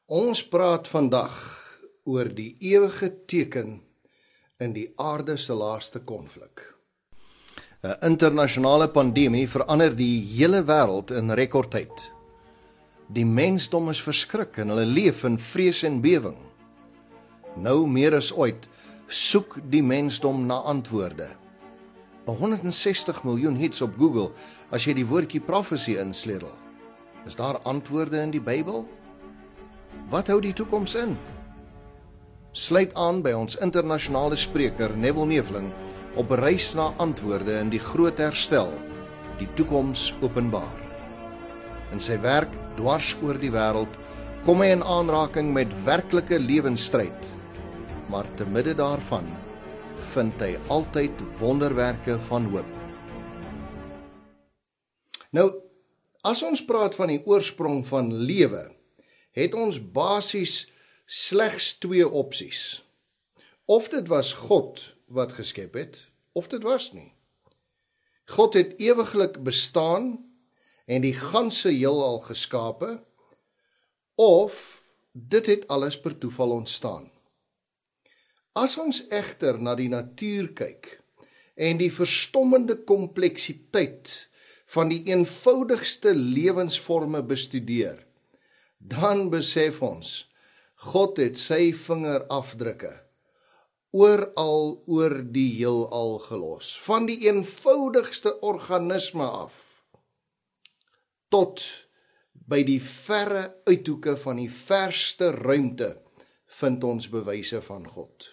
Ons praat vandag oor die ewige teken in die aarde se laaste konflik. 'n Internasionale pandemie verander die hele wêreld in rekordtyd. Die mensdom is verskrik en hulle leef in vrees en bewing. Nou meer as ooit soek die mensdom na antwoorde. 160 miljoen hits op Google as jy die woordjie prophecy insleutel. Is daar antwoorde in die Bybel? Wat hou die toekoms in? Sluit aan by ons internasionale spreker Neville Neefling op 'n reis na antwoorde in die groot herstel, die toekoms openbaar. In sy werk dwars oor die wêreld kom hy in aanraking met werklike lewensstryd, maar te midde daarvan vind hy altyd wonderwerke van hoop. Nou, as ons praat van die oorsprong van lewe, het ons basies slegs twee opsies. Of dit was God wat geskep het, of dit was nie. God het ewiglik bestaan en die ganse heelal geskape, of dit het alles per toeval ontstaan. As ons egter na die natuur kyk en die verstommende kompleksiteit van die eenvoudigste lewensvorme bestudeer, dan besef ons, God het sy vingerafdrukke oral oor die heelal gelos, van die eenvoudigste organisme af, tot by die verre uithoeke van die verste ruimte vind ons bewyse van God.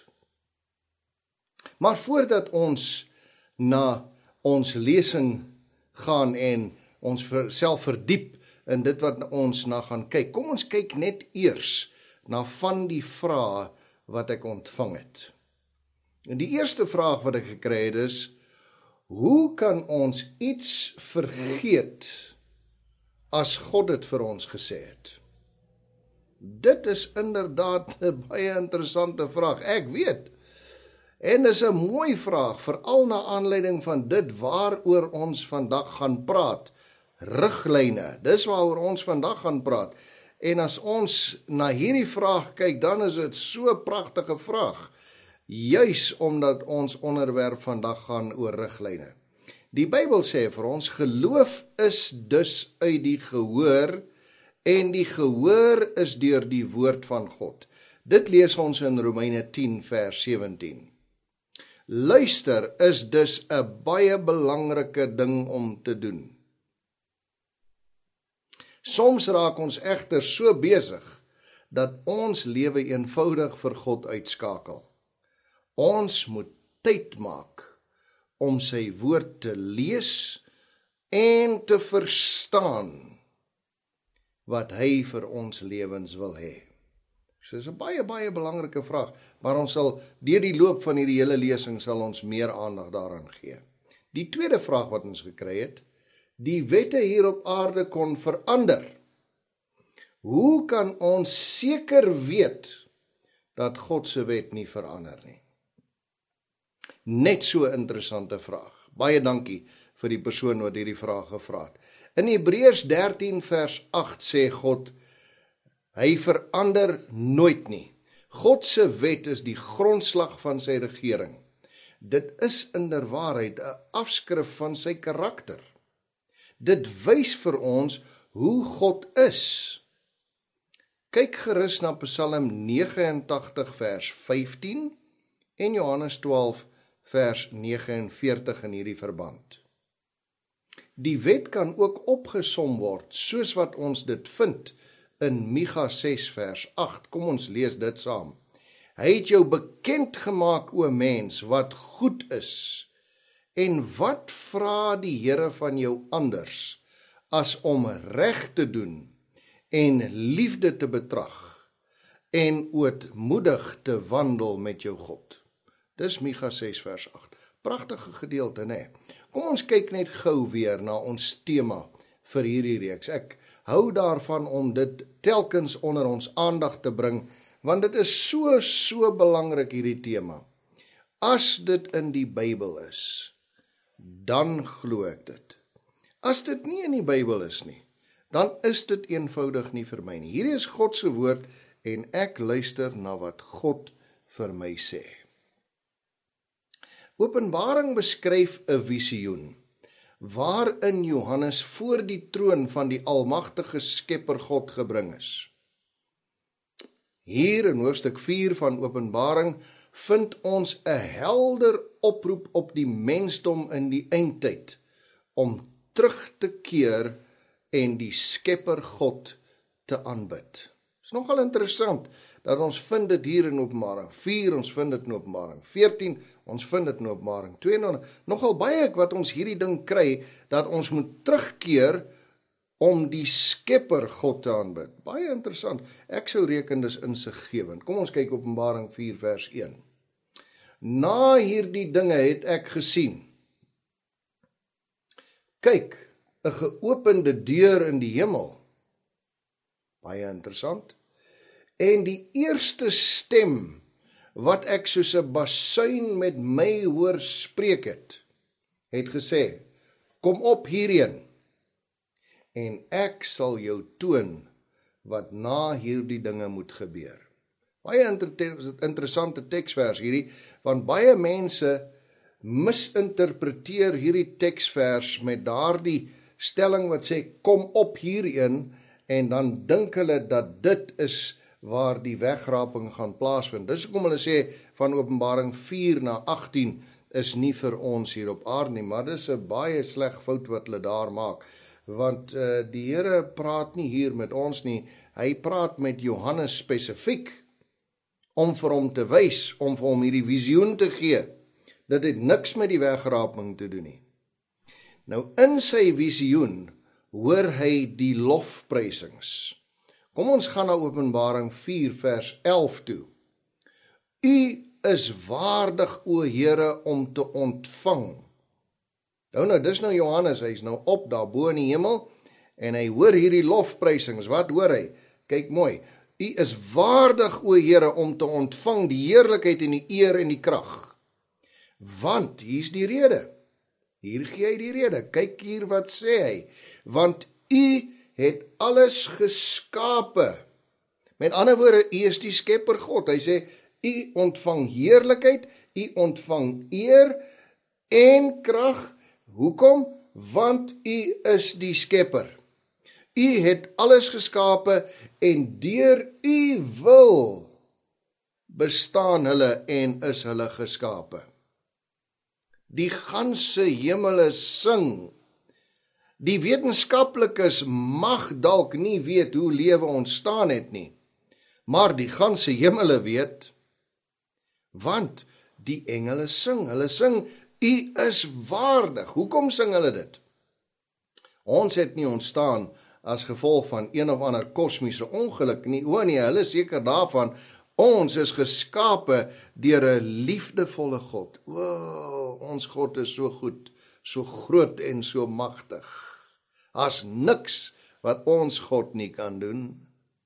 Maar voordat ons na ons lesing gaan en ons self verdiep in dit wat ons na gaan kyk, kom ons kyk net eers na van die vrae wat ek ontvang het. En die eerste vraag wat ek gekry het is, hoe kan ons iets vergeet as God dit vir ons gesê het? Dit is inderdaad 'n baie interessante vraag, ek weet. En is 'n mooi vraag, veral na aanleiding van dit waaroor ons vandag gaan praat. Riglyne, dis waaroor ons vandag gaan praat. En as ons na hierdie vraag kyk, dan is dit so 'n pragtige vraag. Juis omdat ons onderwerp vandag gaan oor riglyne. Die Bybel sê vir ons, geloof is dus uit die gehoor, en die gehoor is deur die woord van God. Dit lees ons in Romeine 10 vers 17. Luister is dus 'n baie belangrike ding om te doen. Soms raak ons egter so besig dat ons lewe eenvoudig vir God uitskakel. Ons moet tyd maak om sy woord te lees en te verstaan wat hy vir ons lewens wil hê. So dis 'n baie belangrike vraag, maar ons sal deur die loop van hierdie hele lesing sal ons meer aandag daaraan gee. Die tweede vraag wat ons gekry het, die wette hier op aarde kon verander. Hoe kan ons seker weet dat God se wet nie verander nie? Net so 'n interessante vraag. Baie dankie vir die persoon wat hierdie vraag gevra het. In Hebreërs 13 vers 8 sê God, hy verander nooit nie. God se wet is die grondslag van sy regering. Dit is inderwaarheid 'n afskrif van sy karakter. Dit wys vir ons hoe God is. Kyk gerus na Psalm 89 vers 15 en Johannes 12 vers 49 in hierdie verband. Die wet kan ook opgesom word, soos wat ons dit vind in Micha 6 vers 8. Kom ons lees dit saam. Hy het jou bekend gemaak, o mens, wat goed is. En wat vra die Here van jou anders, as om reg te doen en liefde te betrag en ootmoedig te wandel met jou God. Dis Micha 6 vers 8. Pragtige gedeelte, né? Kom ons kyk net gou weer na ons tema vir hierdie reeks. Ek hou daarvan om dit telkens onder ons aandag te bring, want dit is so belangrik hierdie tema. As dit in die Bybel is, dan glo ek dit. As dit nie in die Bybel is nie, dan is dit eenvoudig nie vir my nie. Hierdie is God se woord en ek luister na wat God vir my sê. Openbaring beskryf 'n visioen waarin Johannes voor die troon van die almagtige Skepper God gebring is. Hier in hoofstuk 4 van Openbaring vind ons 'n helder oproep op die mensdom in die eindtyd om terug te keer en die Skepper God te aanbid. Dit is nogal interessant dat ons vind dit hier in Openbaring 4, ons vind dit in Openbaring 14, ons vind dit in Openbaring 22, nogal baie wat ons hierdie ding kry, dat ons moet terugkeer om die Skepper God te aanbid. Baie interessant, ek sou reken dis insiggewend. Kom ons kyk Openbaring 4 vers 1. Na hierdie dinge het ek gesien, kyk, 'n geopende deur in die hemel. Baie interessant. En die eerste stem wat ek soos 'n basuin met my hoor spreek het gesê, kom op hierheen, en ek sal jou toon wat na hierdie dinge moet gebeur. Baie interessante teksvers hierdie, want baie mense misinterpreteer hierdie teksvers met daardie stelling wat sê, kom op hierheen, en dan dink hulle dat dit is waar die wegraping gaan plaasvind. Dis hoekom hulle sê, van Openbaring 4 na 18 is nie vir ons hier op aarde nie, maar dis 'n baie sleg fout wat hulle daar maak, want die Here praat nie hier met ons nie, hy praat met Johannes spesifiek, om vir hom te wys, om vir hom hierdie visioen te gee. Dit het niks met die wegraping te doen nie. Nou in sy visioen hoor hy die lofprysings. Kom ons gaan na Openbaring 4 vers 11 toe. U is waardig, o Here, om te ontvang. Nou, dis nou Johannes, hy is nou op daar bo in die hemel, en hy hoor hierdie lofprysings. Wat hoor hy? Kyk mooi. U is waardig, o Here, om te ontvang die heerlikheid en die eer en die krag. Want, hier's die rede. Hier gee hy die rede. Kyk hier wat sê hy. Want u het alles geskape. Met ander woorde, u is die Skepper God. Hy sê, u ontvang heerlikheid, u ontvang eer en krag. Hoekom? Want u is die Skepper. U het alles geskape en deur u wil bestaan hulle en is hulle geskape. Die ganse hemele sing. Die wetenskaplikes mag dalk nie weet hoe lewe ontstaan het nie, maar die ganse hemele weet, want die engele sing. Hulle sing, u is waardig. Hoekom sing hulle dit? Ons het nie ontstaan as gevolg van een of ander kosmiese ongeluk nie. O nee, hulle is seker daarvan, ons is geskape deur 'n liefdevolle God. O, ons God is so goed, so groot en so magtig. As niks wat ons God nie kan doen.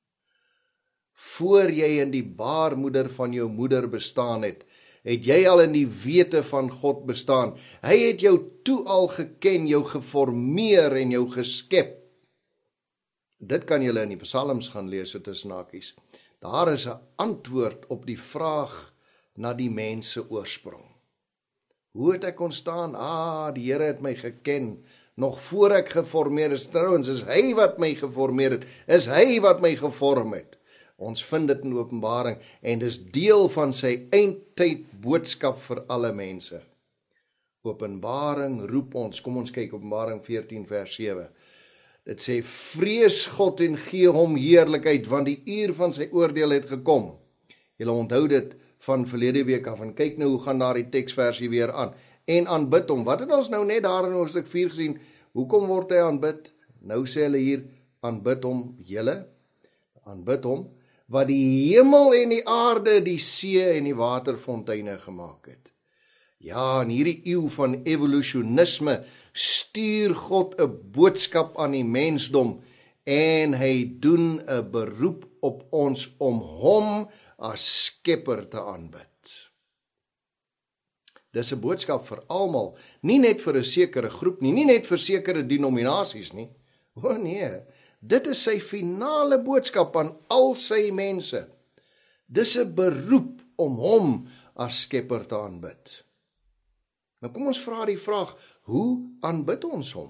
Voor jy in die baarmoeder van jou moeder bestaan het jy al in die wete van God bestaan. Hy het jou toe al geken, jou geformeer en jou geskep. Dit kan julle in die Psalms gaan lees, dit is nakies. Daar is 'n antwoord op die vraag na die mens se oorsprong. Hoe het ek ontstaan? Die Here het my geken, nog voor ek geformeer is. Trouwens, is hy wat my geformeer het, is hy wat my gevorm het. Ons vind dit in Openbaring, en dis deel van sy eindtyd boodskap vir alle mense. Openbaring roep ons, kom ons kyk Openbaring 14 vers 7. Dit sê, vrees God en gee hom heerlikheid, want die uur van sy oordeel het gekom. Julle onthou dit van verlede week af, en kyk nou hoe gaan daar die teksversie weer aan. En aanbid hom. Wat het ons nou net daar in hoofstuk 4 gesien? Hoekom word hy aanbid? Nou sê hulle hier, aanbid hom, julle, aanbid hom, wat die hemel en die aarde, die see en die waterfonteine gemaak het. Ja, in hierdie eeu van evolusionisme stuur God 'n boodskap aan die mensdom en hy doen 'n beroep op ons om hom as Skepper te aanbid. Dis 'n boodskap vir almal, nie net vir 'n sekere groep nie, nie net vir sekere denominasies nie. O nee, Dit is sy finale boodskap aan al sy mense. Dis 'n beroep om hom as skepper te aanbid. Nou kom ons vra die vraag, hoe aanbid ons hom?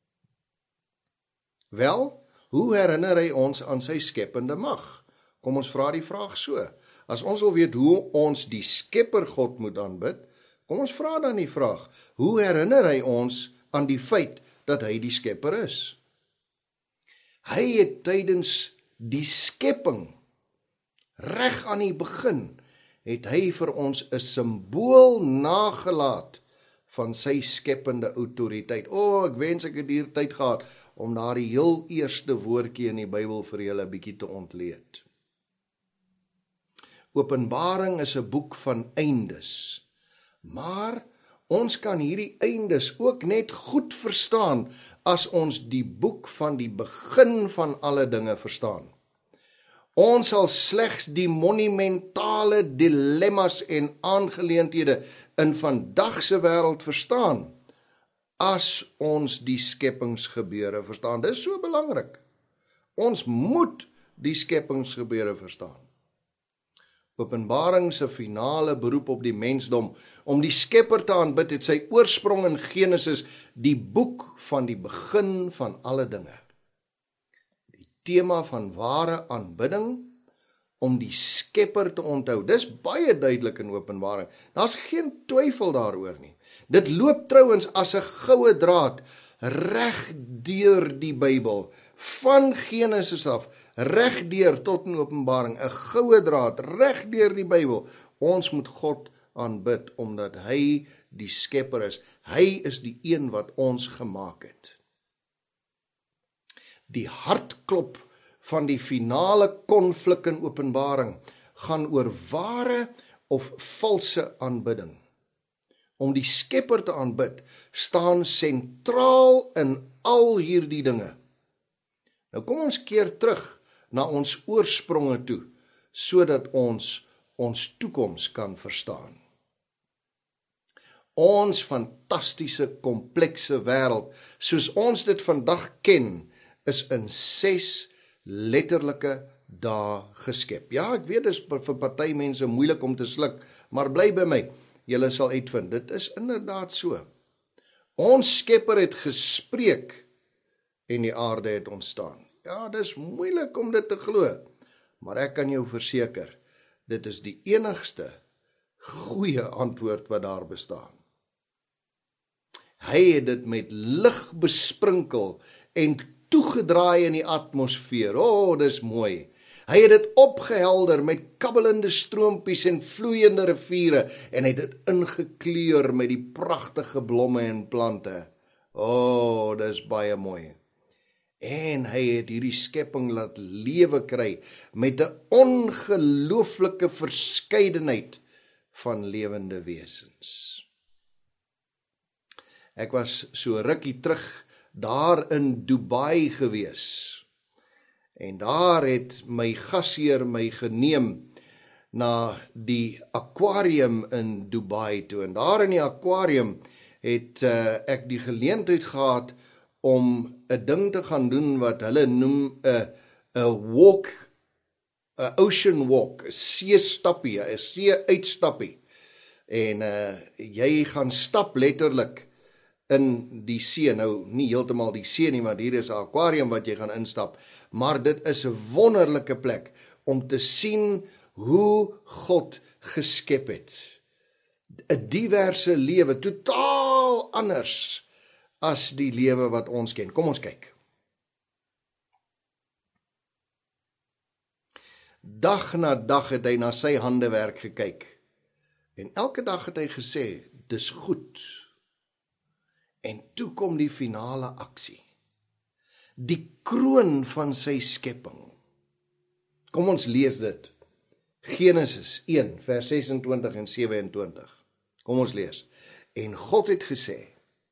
Wel, hoe herinner hy ons aan sy skepende mag? Kom ons vra die vraag so. As ons wil weet hoe ons die skepper God moet aanbid, kom ons vra dan die vraag, hoe herinner hy ons aan die feit dat hy die skepper is? Hy het tydens die skepping, reg aan die begin, het hy vir ons 'n simbool nagelaat van sy skepende autoriteit. Ek wens ek het hier tyd gehad om daardie heel eerste woordjie in die Bybel vir julle 'n bietjie te ontleed. Openbaring is 'n boek van eindes, maar ons kan hierdie eindes ook net goed verstaan as ons die boek van die begin van alle dinge verstaan. Ons sal slegs die monumentale dilemmas en aangeleenthede in vandag se wêreld verstaan as ons die skepingsgebeure verstaan. Dis so belangrik. Ons moet die skepingsgebeure verstaan. Openbaring se finale beroep op die mensdom om die skepper te aanbid het sy oorsprong in Genesis, die boek van die begin van alle dinge. Die tema van ware aanbidding om die skepper te onthou. Dis baie duidelik in Openbaring. Daar's geen twyfel daaroor nie. Dit loop trouens as 'n goue draad reg deur die Bybel, van Genesis af, reg deur tot in Openbaring, 'n goue draad reg deur die Bybel. Ons moet God aanbid omdat hy die skepper is. Hy is die een wat ons gemaak het. Die hartklop van die finale konflik in Openbaring gaan oor ware of valse aanbidding. Om die skepper te aanbid staan sentraal in al hierdie dinge. Nou kom ons keer terug na ons oorspronge toe, sodat ons toekoms kan verstaan. Ons fantastiese, komplekse wêreld, soos ons dit vandag ken, is in 6 letterlike dae geskep. Ja, ek weet, dit is vir party mense moeilik om te sluk, maar bly by my, julle sal uitvind, dit is inderdaad so. Ons skepper het gespreek en die aarde het ontstaan. Ja, dit is moeilik om dit te glo, maar ek kan jou verseker, dit is die enigste goeie antwoord wat daar bestaan. Hy het dit met lig besprinkel en toegedraai in die atmosfeer. Dis mooi. Hy het dit opgehelder met kabbelende stroompies en vloeiende riviere en het dit ingekleur met die pragtige blomme en plante. Dis baie mooi. En hy het hierdie skepping laat lewe kry met 'n ongelooflike verskeidenheid van lewende wesens. Ek was so rukkie terug daar in Dubai gewees. En daar het my gasheer my geneem na die aquarium in Dubai toe. En daar in die aquarium het ek die geleentheid gehad om 'n ding te gaan doen wat hulle noem 'n walk, 'n ocean walk, 'n see-stappie, 'n see-uitstappie. En jy gaan stap letterlik in die see. Nou nie heeltemal die see nie, want hier is 'n aquarium wat jy gaan instap, maar dit is 'n wonderlike plek om te sien hoe God geskep het. 'n Diverse lewe, totaal anders as die lewe wat ons ken. Kom ons kyk. Dag na dag het hy na sy handewerk gekyk. En elke dag het hy gesê, dis goed. En toe kom die finale aksie. Die kroon van sy skepping. Kom ons lees dit. Genesis 1 vers 26 en 27. Kom ons lees. En God het gesê,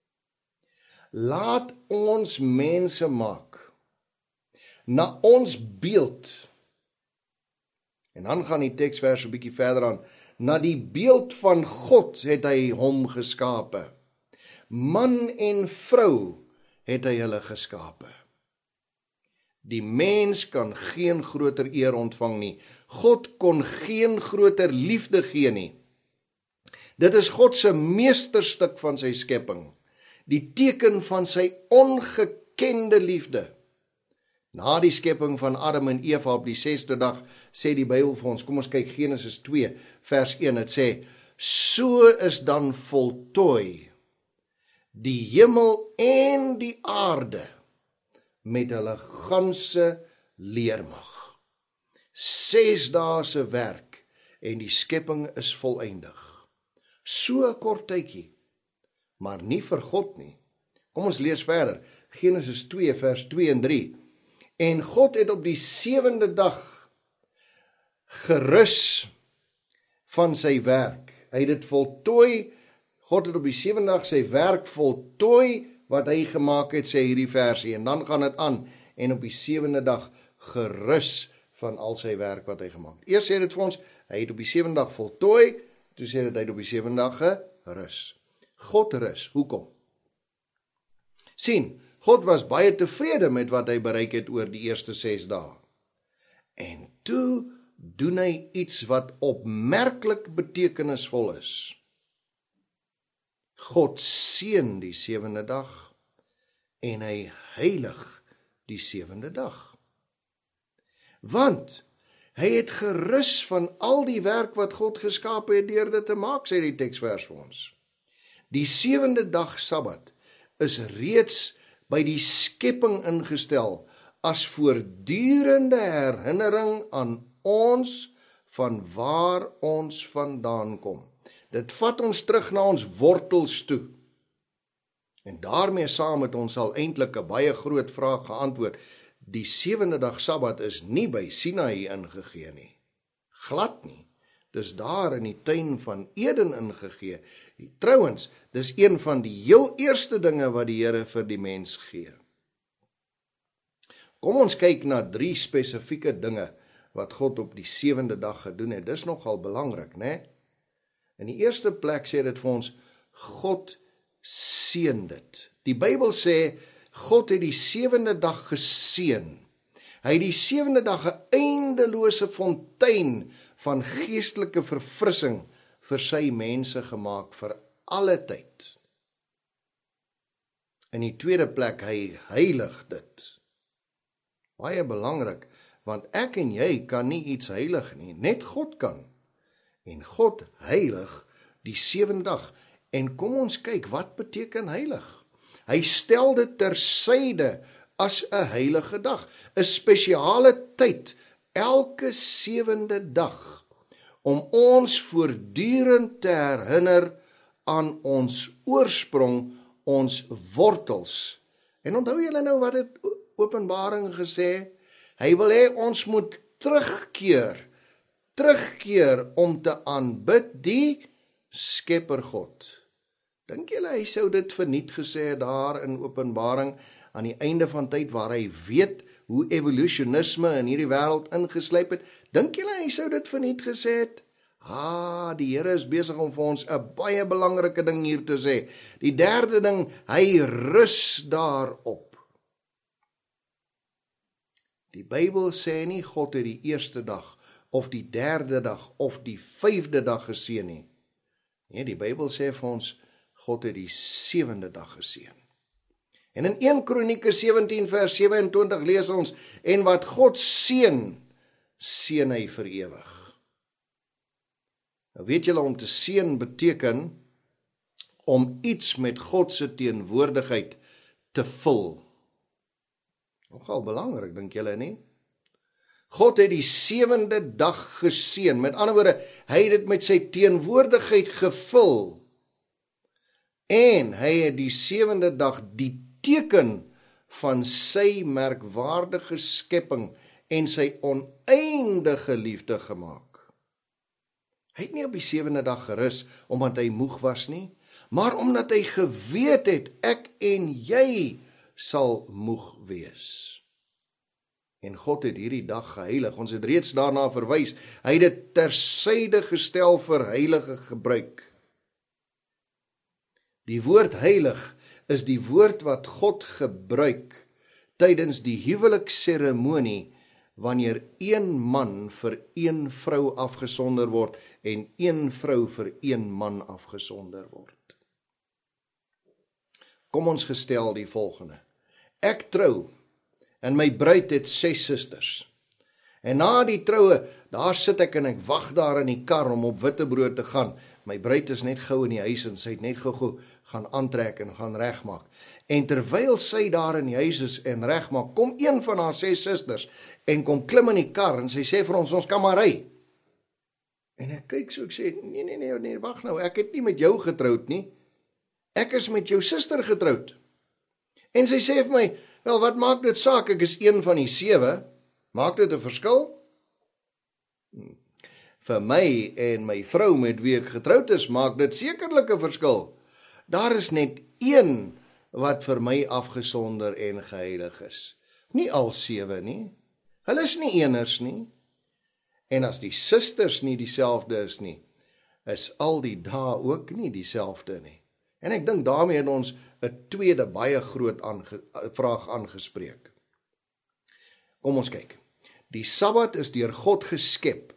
laat ons mense maak na ons beeld. En dan gaan die teksvers 'n bietjie verder aan. Na die beeld van God het hy hom geskape. Man en vrou het hy hulle geskape. Die mens kan geen groter eer ontvang nie. God kon geen groter liefde gee nie. Dit is God se meesterstuk van sy skepping, die teken van sy ongekende liefde. Na die skepping van Adam en Eva op die 6de dag, sê die Bybel vir ons, kom ons kyk Genesis 2 vers 1, het sê, so is dan voltooi die hemel en die aarde met hulle ganse leermag. 6 dae se werk en die skepping is volëindig. So 'n kort tydjie, maar nie vir God nie. Kom ons lees verder, Genesis 2 vers 2 en 3. En God het op die 7de dag gerus van sy werk. Hy het dit voltooi, God het op die 7de dag sy werk voltooi, wat hy gemaak het, sê hierdie versie, en dan gaan dit aan, en op die 7de dag gerus van al sy werk wat hy gemaak het. Eers sê dit vir ons, hy het op die 7de dag voltooi, toe sê dit hy het op die 7de dag gerus. God rus, hoekom? Sien, God was baie tevrede met wat hy bereik het oor die eerste 6 dae. En toe doen hy iets wat opmerklik betekenisvol is. God seën die 7de dag en hy heilig die 7de dag. Want hy het gerus van al die werk wat God geskaap het deur dit te maak, sê die teksvers vir ons. Die 7de dag Sabbat is reeds by die skepping ingestel as voortdurende herinnering aan ons van waar ons vandaan kom. Dit vat ons terug na ons wortels toe. En daarmee saam het ons al eintlik 'n baie groot vraag geantwoord. Die 7de dag Sabbat is nie by Sinaï ingegee nie. Glad nie. Dis daar in die tuin van Eden ingegee. Trouwens, dis een van die heel eerste dinge wat die Here vir die mens gee. Kom ons kyk na 3 spesifieke dinge wat God op die 7de dag gedoen het. Dis nogal belangrik, né? In die eerste plek sê dit vir ons, God seën dit. Die Bybel sê, God het die 7de dag geseën. Hy het die 7de dag 'n eindelose fontein van geestelike verfrissing vir sy mense gemaak vir alle tyd. In die tweede plek, hy heilig dit. Baie belangrik, want ek en jy kan nie iets heilig nie, net God kan. En God heilig die 7de dag. En kom ons kyk, wat beteken heilig? Hy stel dit tersyde as 'n heilige dag, 'n spesiale tyd, elke 7de dag, om ons voortdurend te herinner aan ons oorsprong, ons wortels. En onthou julle nou wat het Openbaring gesê? Hy wil hê ons moet terugkeer om te aanbid die Skepper God. Dink julle hy sou dit verniet gesê daar in Openbaring aan die einde van tyd waar hy weet hoe evolutionisme in hierdie wêreld ingeslyp het? Dink julle hy sou dit verniet gesê het? Die Here is besig om vir ons 'n baie belangrike ding hier te sê. Die derde ding, hy rus daarop. Die Bybel sê nie God het die eerste dag of die derde dag of die 5de dag geseën nie. Nee, die Bybel sê vir ons God het die 7de dag geseën. En in 1 Kronieke 17 vers 27 lees ons, en wat God seën, seën hy vir ewig. Nou weet julle, om te seën beteken om iets met God se teenwoordigheid te vul. Nogal belangrik, dink julle nie? God het die 7de dag geseën. Met ander woorde, hy het dit met sy teenwoordigheid gevul. En hy het die 7de dag die teken van sy merkwaardige skepping en sy oneindige liefde gemaak. Hy het nie op die 7de dag gerus omdat hy moeg was nie, maar omdat hy geweet het, ek en jy sal moeg wees. En God het hierdie dag geheilig. Ons het reeds daarna verwys. Hy het dit tersyde gestel vir heilige gebruik. Die woord heilig is die woord wat God gebruik tydens die huwelikseremonie, wanneer een man vir een vrou afgesonder word en een vrou vir een man afgesonder word. Kom ons gestel die volgende. Ek trou en my bruid het 6 susters. En na die troue, daar sit ek en ek wag daar in die kar om op Witbrood te gaan. My bruid is net gou in die huis en sy het net gou gaan aantrek en gaan regmaak. En terwyl sy daar in die huis is en regmaak, kom een van haar 6 susters en kom klim in die kar en sy sê vir ons kan maar ry. En ek kyk so, ek sê, nee, wag nou, ek het nie met jou getroud nie. Ek is met jou suster getroud. En sy sê vir my, wel, wat maak dit saak, ek is een van die 7, maak dit 'n verskil? Vir my en my vrou met wie ek getroud is, maak dit sekerlik 'n verskil. Daar is net een wat vir my afgesonder en geheilig is. Nie al 7 nie. Hulle is nie eners nie. En as die susters nie dieselfde is nie, is al die dae ook nie dieselfde nie. En ek dink daarmee het ons 'n tweede baie groot vraag aangespreek. Kom ons kyk. Die Sabbat is deur God geskep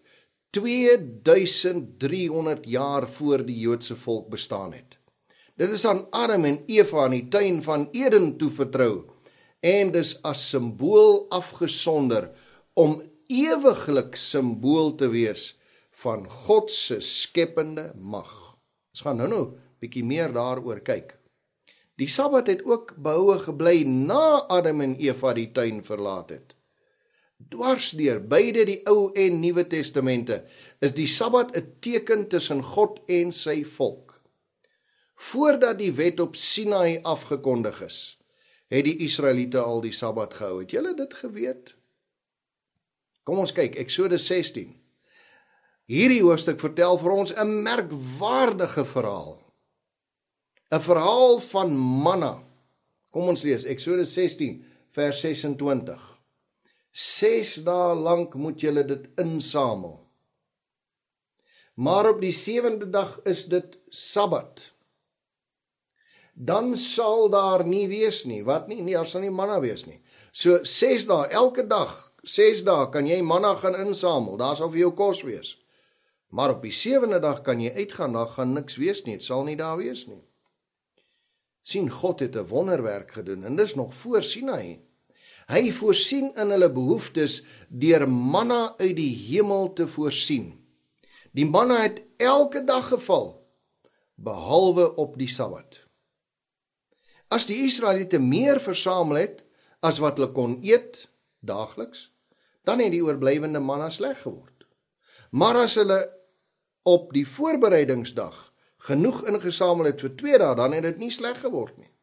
2300 jaar voor die Joodse volk bestaan het. Dit is aan Adam en Eva in die tuin van Eden toevertrou en dis as simbool afgesonder om ewiglik simbool te wees van God se skepende mag. Ons gaan nou bietjie meer daaroor kyk. Die Sabbat het ook behoue gebly na Adam en Eva die tuin verlaat het. Dwarsdeur beide die Ou en Nuwe Testamente is die Sabbat 'n teken tussen God en sy volk. Voordat die wet op Sinai afgekondig is, het die Israeliete al die Sabbat gehou. Het julle dit geweet? Kom ons kyk, Eksodus 16. Hierdie hoofstuk vertel vir ons 'n merkwaardige verhaal. 'n Verhaal van manna. Kom ons lees, Eksodus 16, vers 26. 6 dae lank moet julle dit insamel. Maar op die 7de dag is dit Sabbat. Dan sal daar nie wees nie. Wat nie? Nee, daar sal nie manna wees nie. So 6 dae, elke dag, 6 dae kan jy manna gaan insamel. Daar sal vir jou kos wees. Maar op die 7de dag kan jy uitgaan, daar gaan niks wees nie. Dit sal nie daar wees nie. Sien, God het 'n wonderwerk gedoen en dis nog voor Sinai. Hy voorsien in hulle behoeftes deur manna uit die hemel te voorsien. Die manna het elke dag geval, behalwe op die Sabbat. As die Israeliete meer versamel het as wat hulle kon eet daagliks, dan het die oorblywende manna sleg geword. Maar as hulle op die voorbereidingsdag genoeg ingesamel het vir 2 dae, dan het dit nie sleg geword nie.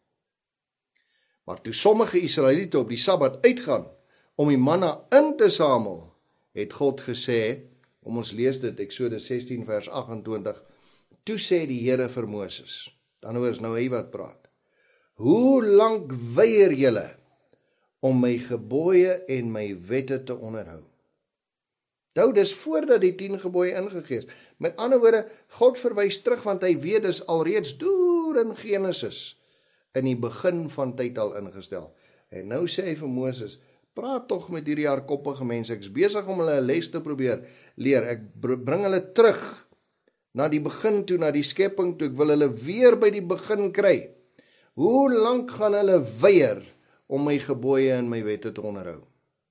Maar toe sommige Israeliete op die Sabbat uitgaan om die manna in te samel, het God gesê, kom ons lees dit, Eksodus 16 vers 28, toe sê die Here vir Moses, dan hoor nou hy wat praat, hoe lank weier julle om my gebooie en my wette te onderhou? Nou, dis voordat die 10 gebooie ingegee is. Met ander woorde, God verwys terug, want hy weet dis alreeds deur in Genesis, in die begin van tyd al ingestel. En nou sê hy vir Moses, praat tog met hierdie hardkoppige mense, ek is besig om hulle 'n les te probeer leer, ek bring hulle terug na die begin toe, na die skepping toe, ek wil hulle weer by die begin kry. Hoe lank gaan hulle weier om my gebooie en my wette te onderhou?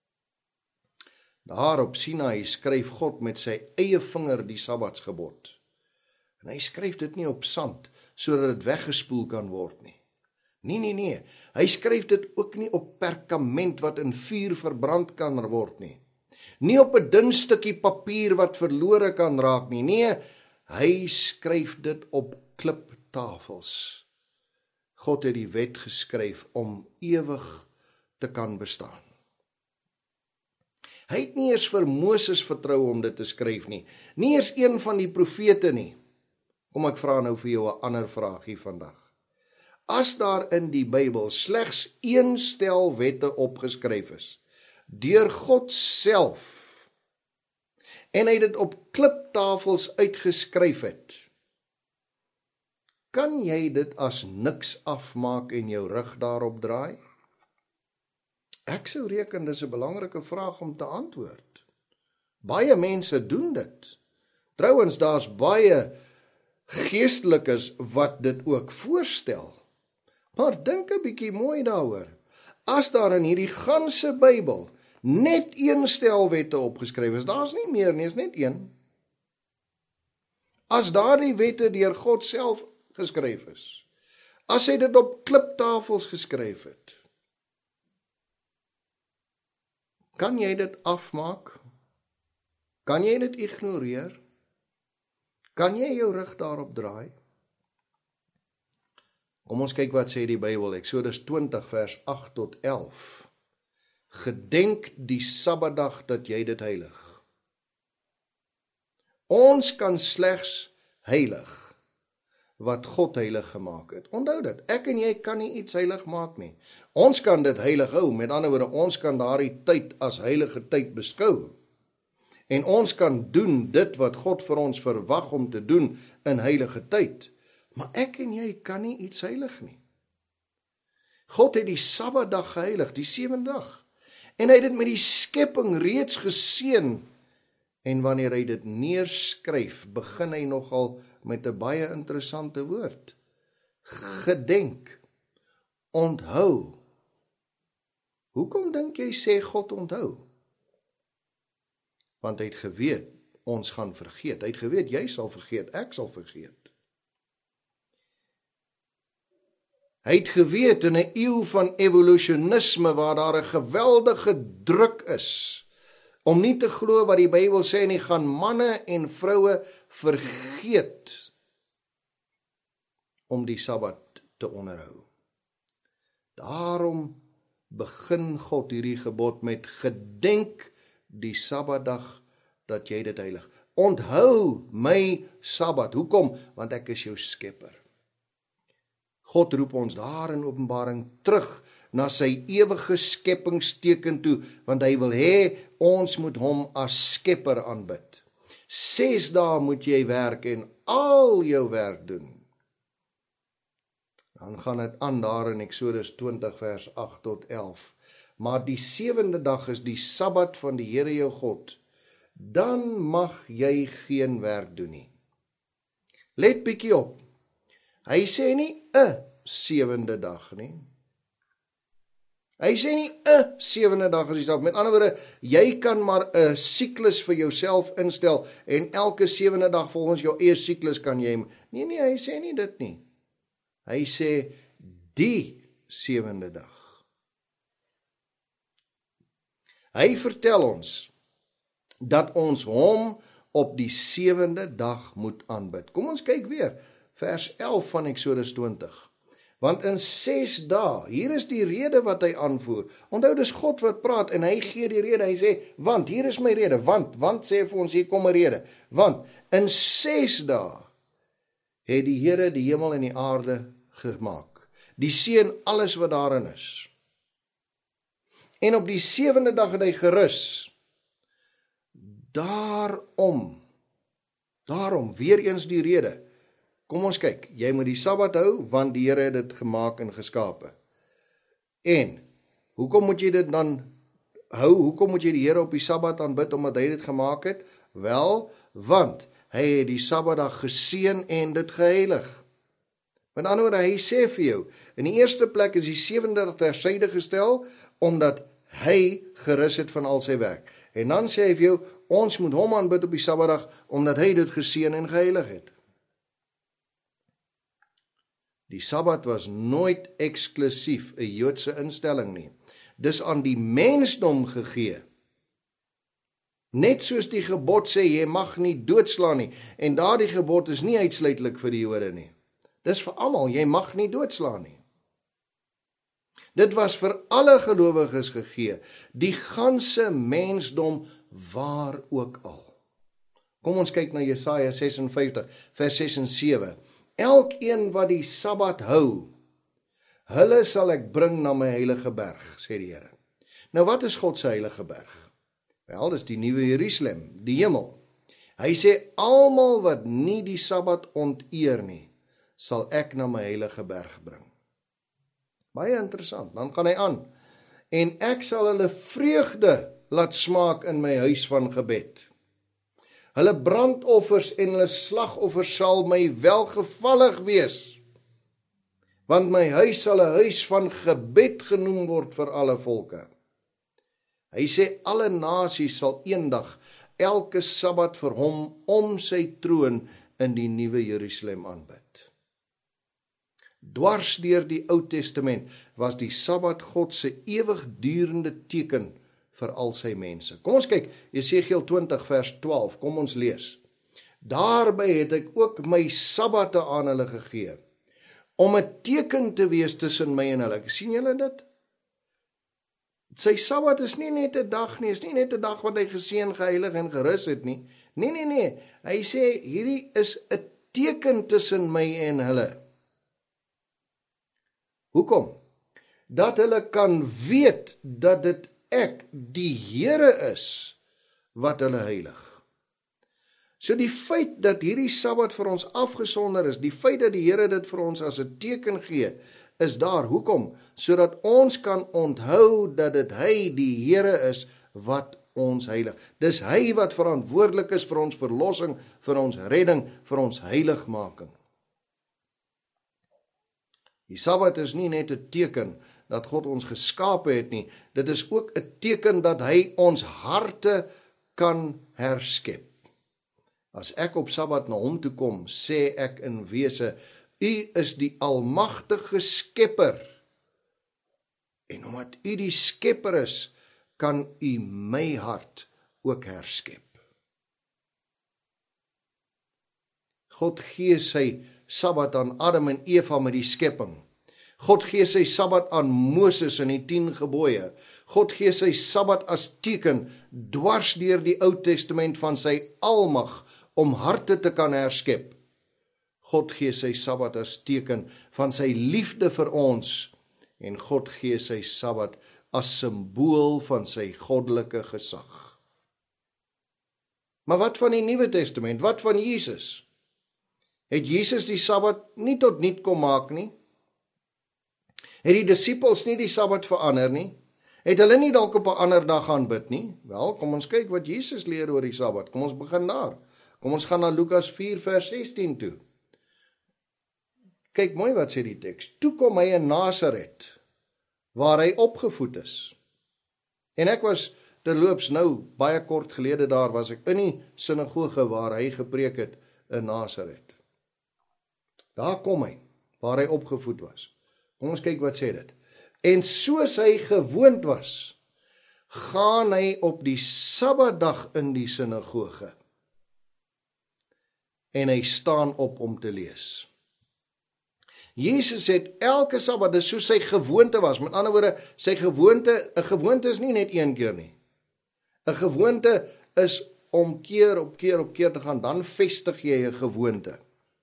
Daar op Sinai skryf God met sy eie vinger die Sabbatsgebod. En hy skryf dit nie op sand, sodat dit weggespoel kan word nie. Nee. Hy skryf dit ook nie op perkament wat in vuur verbrand kan word nie. Nie op 'n dun stukkie papier wat verlore kan raak nie. Nee, hy skryf dit op kliptafels. God het die wet geskryf om ewig te kan bestaan. Hy het nie eers vir Moses vertrou om dit te skryf nie. Nie eers een van die profete nie. Kom ek vra nou vir jou 'n ander vraag hier vandag. As daar in die Bybel slegs een stel wette opgeskryf is, deur God self, en hy dit op kliptafels uitgeskryf het, kan jy dit as niks afmaak en jou rug daarop draai? Ek sou reken, dis 'n belangrike vraag om te antwoord. Baie mense doen dit. Trouwens, daar's baie geestelikes wat dit ook voorstel. Maar dink 'n bietjie mooi daaroor. As daar in hierdie ganse Bybel net een stel wette opgeskryf is, daar's nie meer nie, is net een. As daardie wette deur God self geskryf is, as hy dit op kliptafels geskryf het, kan jy dit afmaak? Kan jy dit ignoreer? Kan jy jou rug daarop draai? Kom ons kyk wat sê die Bybel, Eksodus 20 vers 8 tot 11. Gedenk die Sabbatdag dat jy dit heilig. Ons kan slegs heilig wat God heilig gemaak het. Onthou dit, ek en jy kan nie iets heilig maak nie. Ons kan dit heilig hou, met ander woorde, ons kan daardie tyd as heilige tyd beskou. En ons kan doen dit wat God vir ons verwag om te doen in heilige tyd. Maar ek en jy kan nie iets heilig nie. God het die Sabbatdag geheilig, die 7de dag. En hy het dit met die skepping reeds geseën. En wanneer hy dit neerskryf, begin hy nogal met 'n baie interessante woord. Gedenk, onthou. Hoekom dink jy sê God onthou? Want hy het geweet, ons gaan vergeet. Hy het geweet, jy sal vergeet, ek sal vergeet. Hy het geweet in 'n eeu van evolusionisme waar daar 'n geweldige druk is, om nie te glo wat die Bybel sê nie, gaan manne en vroue vergeet om die Sabbat te onderhou. Daarom begin God hierdie gebod met gedenk die Sabbatdag dat jy dit heilig. Onthou my Sabbat. Hoekom? Want ek is jou skepper. God roep ons daar in Openbaring terug na sy ewige skepingsteken toe, want hy wil hê ons moet hom as skepper aanbid. 6 dae moet jy werk en al jou werk doen. Dan gaan dit aan daar in Eksodus 20 vers 8 tot 11. Maar die 7de dag is die Sabbat van die Here jou God. Dan mag jy geen werk doen nie. Let bietjie op. Hy sê nie 'n 7de dag nie. Hy sê nie 'n 7de dag is die Sabbat. Met ander woorde, jy kan maar 'n siklus vir jouself instel en elke 7de dag volgens jou eie siklus kan jy. Nee, hy sê nie dit nie. Hy sê die 7de dag. Hy vertel ons dat ons hom op die 7de dag moet aanbid. Kom ons kyk weer, vers 11 van Eksodus 20. Want in 6 dae, hier is die rede wat hy aanvoer. Onthou, dis God wat praat en hy gee die rede. Hy sê, want, hier is my rede. Want sê vir ons, hier kom 'n rede. Want in 6 dae het die Here die hemel en die aarde gemaak. Die see en alles wat daarin is. En op die 7de dag het hy gerus. Daarom, weer eens die rede. Kom ons kyk, jy moet die Sabbat hou, want die Here het dit gemaak en geskape. En, hoekom moet jy dit dan hou? Hoekom moet jy die Here op die Sabbat aanbid, omdat hy dit gemaak het? Wel, want hy het die Sabbatdag geseën en dit geheilig. Met ander woorde, hy sê vir jou, in die eerste plek is die 7de dag tersyde gestel, omdat hy gerus het van al sy werk. En dan sê hy vir jou, ons moet hom aanbid op die Sabbatdag, omdat hy dit geseën en geheilig het. Die Sabbat was nooit eksklusief 'n Joodse instelling nie. Dis aan die mensdom gegee. Net soos die gebod sê, jy mag nie doodslaan nie. En daardie gebod is nie uitsluitlik vir die Jode nie. Dis vir almal, jy mag nie doodslaan nie. Dit was vir alle gelowiges gegee, die ganse mensdom waar ook al. Kom ons kyk na Jesaja 56, vers 6 en 7. Elkeen wat die Sabbat hou, hulle sal ek bring na my heilige berg, sê die Here. Nou wat is God se heilige berg? Wel, dis die nuwe Jerusalem, die hemel. Hy sê, almal wat nie die Sabbat onteer nie, sal ek na my heilige berg bring. Baie interessant, dan gaan hy aan. en ek sal hulle vreugde laat smaak in my huis van gebed. Hulle brandoffers en hulle slagoffers sal my welgevallig wees, want my huis sal 'n huis van gebed genoem word vir alle volke. Hy sê alle nasies sal eendag elke Sabbat vir hom om sy troon in die nuwe Jerusalem aanbid. Dwars deur die Ou Testament was die Sabbat God se ewigdurende teken vir al sy mense. Kom ons kyk, Jesegiel 20 vers 12, kom ons lees. Daarby het ek ook my Sabbate aan hulle gegee, om 'n teken te wees tussen my en hulle. Sien julle dit? Sy Sabbat is nie net 'n dag nie, is nie net 'n dag wat hy geseën, geheilig en gerus het nie. Nee. Hy sê, hierdie is 'n teken tussen my en hulle. Hoekom? Dat hulle kan weet dat dit ek, die Here is, wat hulle heilig. So die feit dat hierdie Sabbat vir ons afgesonder is, die feit dat die Here dit vir ons as 'n teken gee, is daar. Hoekom? Sodat ons kan onthou dat dit hy, die Here is, wat ons heilig. Dis hy wat verantwoordelik is vir ons verlossing, vir ons redding, vir ons heiligmaking. Die Sabbat is nie net 'n teken dat God ons geskape het nie, dit is ook 'n teken dat hy ons harte kan herskep. As ek op Sabbat na hom toe kom, sê ek in wese, U is die almagtige skepper. En omdat U die skepper is, kan U my hart ook herskep. God gee sy Sabbat aan Adam en Eva met die skepping. God gee sy Sabbat aan Moses in die 10 gebooie. God gee sy Sabbat as teken dwars deur die Ou Testament van sy almag om harte te kan herskep. God gee sy Sabbat as teken van sy liefde vir ons en God gee sy Sabbat as simbool van sy goddelike gesag. Maar wat van die Nuwe Testament? Wat van Jesus? Het Jesus die Sabbat nie tot niet kom maak nie? Het die disippels nie die Sabbat verander nie? Het hulle nie dalk op 'n ander dag gaan bid nie? Wel, kom ons kyk wat Jesus leer oor die Sabbat. Kom ons begin daar. Kom ons gaan na Lukas 4 vers 16 toe. Kyk mooi wat sê die teks. Toe kom hy in Nasaret, waar hy opgevoed is. En ek was terloops nou, baie kort gelede daar, was ek in die sinagoge waar hy gepreek het in Nasaret. Daar kom hy, waar hy opgevoed was. Kom ons kyk wat sê dit. En soos hy gewoond was, gaan hy op die Sabbatdag in die sinagoge. En hy staan op om te lees. Jesus het elke Sabbat, dis soos sy gewoonte was. Met ander woorde, sy gewoonte, 'n gewoonte is nie net een keer nie. 'n Gewoonte is om keer op keer te gaan, dan vestig jy 'n gewoonte.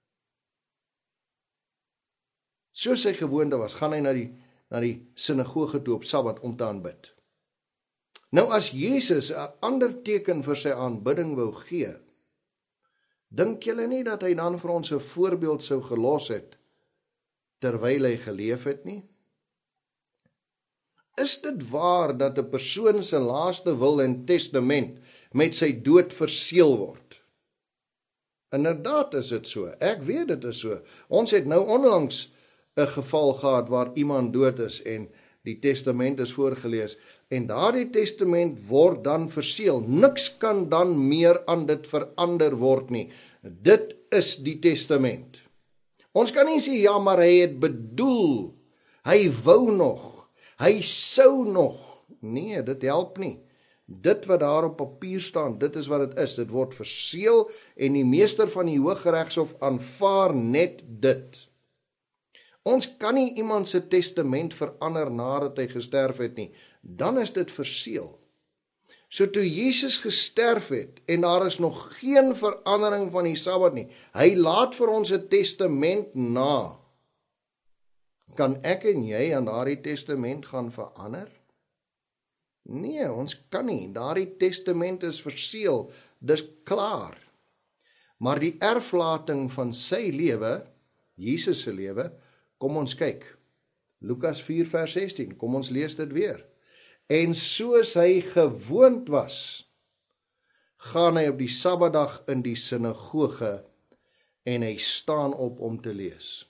Soos sy gewoonte was, gaan hy na die sinagoge toe op Sabbat om te aanbid. Nou as Jesus 'n ander teken vir sy aanbidding wou gee, dink julle nie dat hy dan vir ons 'n voorbeeld sou gelos het terwyl hy geleef het nie? Is dit waar dat 'n persoon se laaste wil en testament met sy dood verseël word? Inderdaad is dit so. Ek weet dit is so. Ons het nou onlangs 'n geval gehad waar iemand dood is en die testament is voorgelees en daardie testament word dan verseël. Niks kan dan meer aan dit verander word nie. Dit is die testament. Ons kan nie sê, ja, maar hy het bedoel, hy wou nog, hy sou nog. Nee, dit help nie. Dit wat daar op papier staan, dit is wat dit is. Dit word verseël en die meester van die Hooggeregshof aanvaar net dit. Ons kan nie iemand se testament verander nadat hy gesterf het nie. Dan is dit verseël. So toe Jesus gesterf het en daar is nog geen verandering van die Sabbat nie, hy laat vir ons 'n testament na. Kan ek en jy aan daardie testament gaan verander? Nee, ons kan nie. Daardie testament is verseël, dis klaar. Maar die erflating van sy lewe, Jesus se lewe, kom ons kyk. Lukas 4 vers 16, kom ons lees dit weer. En soos hy gewoond was, gaan hy op die Sabbatdag in die sinagoge en hy staan op om te lees.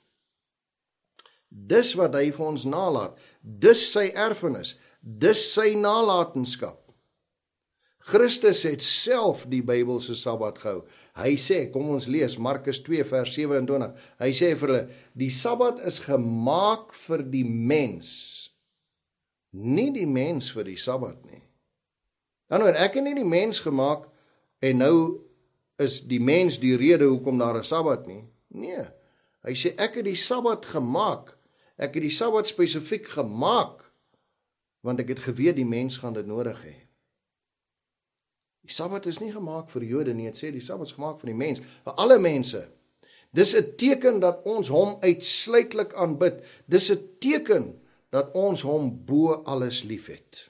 Dis wat hy vir ons nalaat, dis sy erfenis, dis sy nalatenskap. Christus het self die Bybelse Sabbat gehou. Hy sê, kom ons lees Markus 2 vers 27, hy sê vir hulle, die Sabbat is gemaak vir die mens, nie die mens vir die Sabbat nie. Dan ek het nie die mens gemaak, en nou is die mens die rede hoekom daar 'n Sabbat nie. Nee, hy sê ek het die Sabbat gemaak, ek het die Sabbat spesifiek gemaak, want ek het geweet die mens gaan dit nodig hê. Die Sabbat is nie gemaak vir Jode nie, het sê die Sabbat is gemaak vir die mens, vir alle mense. Dis 'n teken dat ons hom uitsluitlik aanbid. Dis 'n teken dat ons hom bo alles liefhet.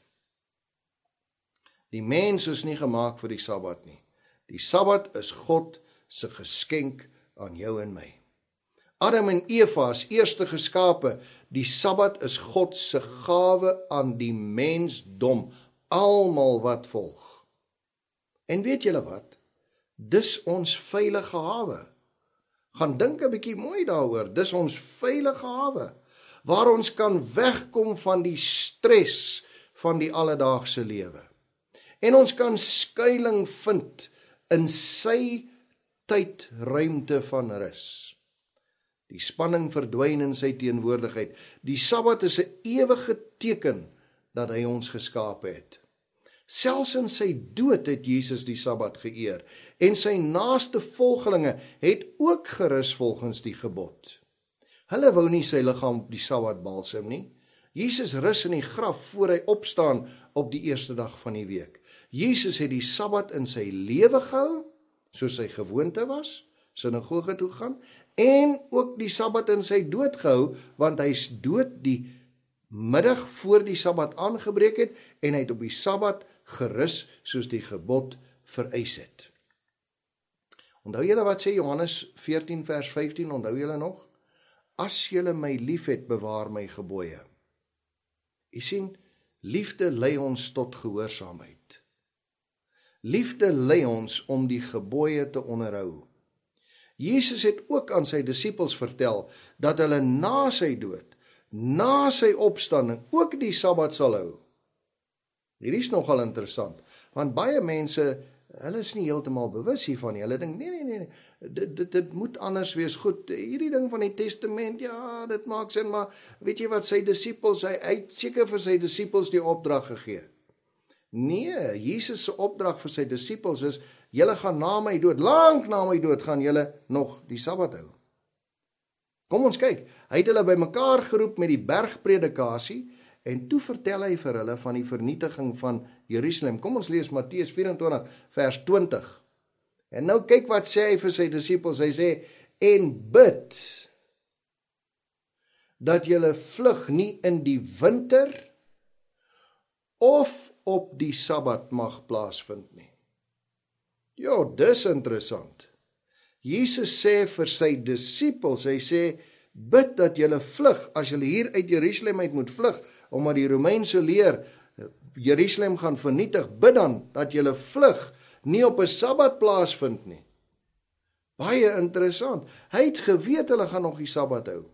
Die mens is nie gemaak vir die Sabbat nie. Die Sabbat is God se geskenk aan jou en my. Adam en Eva is eerste geskape. Die Sabbat is God se gawe aan die mensdom, almal wat volg. En weet julle wat? Dis ons veilige hawe. Gaan dink 'n bietjie mooi daaroor. Dis ons veilige hawe, waar ons kan wegkom van die stres van die alledaagse lewe. En ons kan skuiling vind in sy tydruimte van rus. Die spanning verdwyn in sy teenwoordigheid. Die Sabbat is 'n ewige teken dat hy ons geskape het. Selfs in sy dood het Jesus die Sabbat geëer, en sy naaste volgelinge het ook gerus volgens die gebod. Hulle wou nie sy liggaam op die Sabbat balsem nie. Jesus rus in die graf voor hy opstaan op die eerste dag van die week. Jesus het die Sabbat in sy lewe gehou, soos sy gewoonte was, sinagoge toe gaan, en ook die Sabbat in sy dood gehou, want hy is dood die middag voor die Sabbat aangebreek het, en hy het op die Sabbat gerus soos die gebod vereis het. Onthou julle wat sê Johannes 14 vers 15, onthou julle nog? As julle my liefhet, bewaar my gebooie. Jy sien, liefde lei ons tot gehoorsaamheid. Liefde lei ons om die gebooie te onderhou. Jesus het ook aan sy disippels vertel dat hulle na sy dood, na sy opstanding, ook die Sabbat sal hou. Hierdie is nogal interessant, want baie mense, hulle is nie heeltemal bewus hiervan nie. Hulle dink, nee, dit moet anders wees. Goed, hierdie ding van die testament, ja, dit maak sin, maar weet jy wat, sy disippels, hy het seker vir sy disippels die opdrag gegee. Nee, Jesus se opdrag vir sy disippels is, julle gaan na my dood, lank na my dood, gaan julle nog die Sabbat hou. Kom ons kyk, hy het hulle bymekaar geroep met die bergpredikasie, en toe vertel hy vir hulle van die vernietiging van Jerusalem. Kom ons lees Matteus 24 vers 20. En nou kyk wat sê hy vir sy disippels. Hy sê, en bid dat julle vlug nie in die winter of op die Sabbat mag plaasvind nie. Ja, dis interessant. Jesus sê vir sy disippels, hy sê, bid dat julle vlug, as julle hier uit Jerusalem uit moet vlug, omdat die Romeinse leer Jerusalem gaan vernietig, bid dan dat julle vlug nie op 'n Sabbat plaasvind nie. Baie interessant. Hy het geweet hulle gaan nog die Sabbat hou.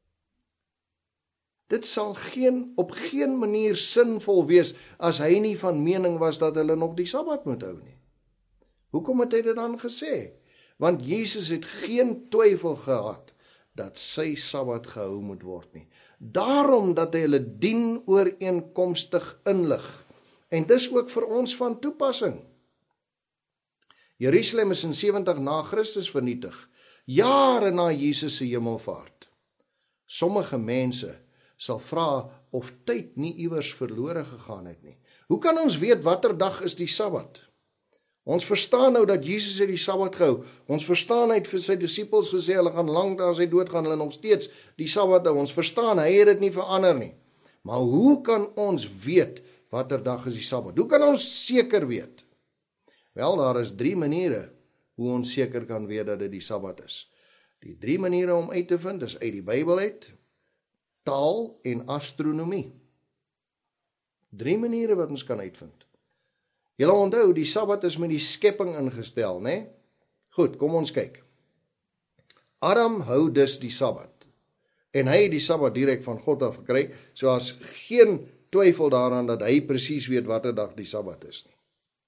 Dit sal op geen manier sinvol wees as hy nie van mening was dat hulle nog die Sabbat moet hou nie. Hoekom het hy dit dan gesê? Want Jesus het geen twyfel gehad dat sy Sabbat gehou moet word nie. Daarom dat hy hulle dienooreenkomstig inlig. En dis ook vir ons van toepassing. Jerusalem is in 70 na Christus vernietig, jare na Jesus se hemelvaart. Sommige mense sal vra of tyd nie iewers verlore gegaan het nie. Hoe kan ons weet watter dag is die Sabbat? Ons verstaan nou dat Jesus het die Sabbat gehou. Ons verstaan hy het vir sy disippels gesê, hulle gaan lank na sy dood gaan, hulle nog steeds die Sabbat hou. Ons verstaan, hy het dit nie verander nie. Maar hoe kan ons weet watter dag is die Sabbat? Hoe kan ons seker weet? Wel, daar is 3 maniere hoe ons seker kan weet dat dit die Sabbat is. Die 3 maniere om uit te vind is uit die Bybel uit, taal en astronomie. 3 maniere wat ons kan uitvind. Julle onthou, die Sabbat is met die skepping ingestel, né? Goed, kom ons kyk. Adam hou dus die Sabbat. En hy het die Sabbat direk van God af gekry, so as geen twyfel daaraan dat hy presies weet watter dag die Sabbat is nie.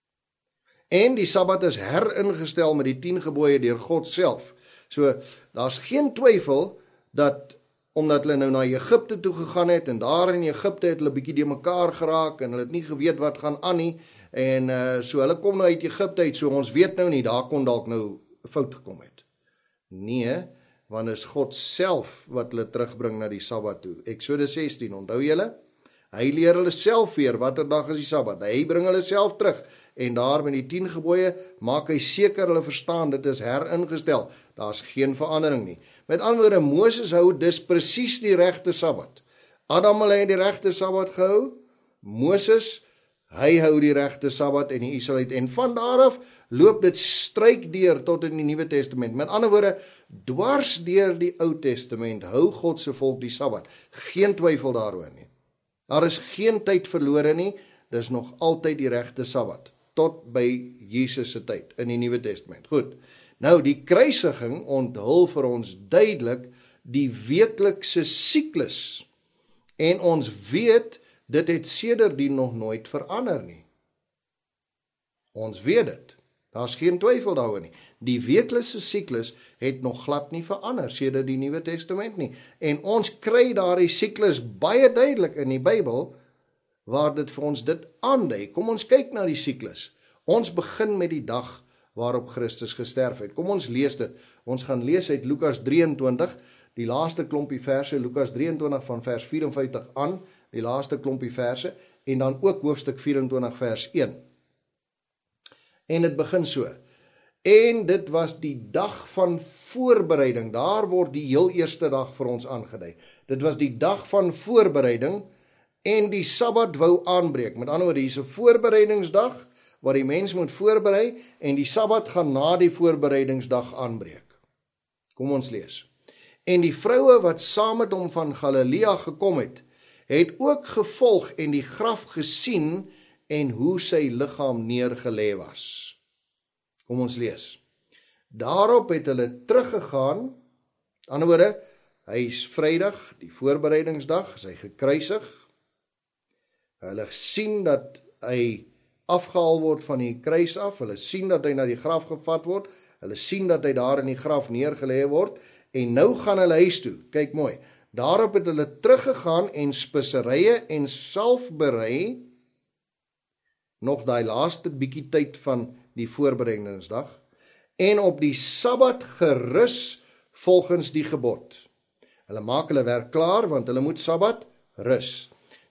En die Sabbat is heringestel met die 10 gebooie deur God self. So, daar's geen twyfel dat, omdat hulle nou na Egipte toe gegaan het, en daar in Egipte het hulle bietjie die mekaar geraak, en hulle het nie geweet wat gaan aan nie, en so hulle kom nou uit Egipte uit, so ons weet nou nie, daar kon dalk nou fout gekom het. Nee, want is God self wat hulle terugbring na die Sabbat toe. Exodus 16, onthou julle? Hy leer hulle self weer, watter dag is die Sabbat. Hy bring hulle self terug, en daar met die 10 gebooie, maak hy seker hulle verstaan, dit is heringestel. Daar's geen verandering nie. Met ander woorde, Moses hou dus presies die regte Sabbat. Adam het die regte Sabbat gehou, Moses, hy hou die regte Sabbat en die Israeliete. En van daar af loop dit stryk deur tot in die Nuwe Testament. Met ander woorde, dwars deur die Ou Testament hou God se volk die Sabbat. Geen twyfel daaroor nie. Daar is geen tyd verlore nie, dis nog altyd die regte Sabbat, tot by Jesus se tyd in die Nuwe Testament. Goed, nou die kruisiging onthul vir ons duidelik die weeklikse siklus, en ons weet, dit het sedertdien nog nooit verander nie. Ons weet dit, daar's geen twyfel daaroor nie. Die weeklikse siklus het nog glad nie verander sedert die Nuwe Testament nie, en ons kry daardie siklus baie duidelik in die Bybel, waar dit vir ons dit aandui. Kom ons kyk na die siklus. Ons begin met die dag waarop Christus gesterf het. Kom ons lees dit. Ons gaan lees uit Lukas 23, die laaste klompie verse, Lukas 23 van vers 54 aan, die laaste klompie verse, en dan ook hoofstuk 24 vers 1. En dit begin so. En dit was die dag van voorbereiding. Daar word die heel eerste dag vir ons aangedui. Dit was die dag van voorbereiding, en die Sabbat wou aanbreek. Met ander woorde, hier is 'n voorbereidingsdag waar die mens moet voorberei, en die Sabbat gaan na die voorbereidingsdag aanbreek. Kom ons lees. En die vroue wat saam met hom van Galilea gekom het, het ook gevolg en die graf gesien en hoe sy liggaam neergelê was. Kom ons lees. Daarop het hulle teruggegaan, aan die ander woorde, hy is Vrydag, die voorbereidingsdag, is hy gekruisig. Hulle sien dat hy afgehaal word van die kruis af, hulle sien dat hy na die graf gevat word, hulle sien dat hy daar in die graf neergelê word, en nou gaan hulle huis toe. Kyk mooi, daarop het hulle teruggegaan en speserye en salf berei, nog daai laaste bietjie tyd van die voorbereidingsdag, en op die Sabbat gerus volgens die gebod. Hulle maak hulle werk klaar, want hulle moet Sabbat rus.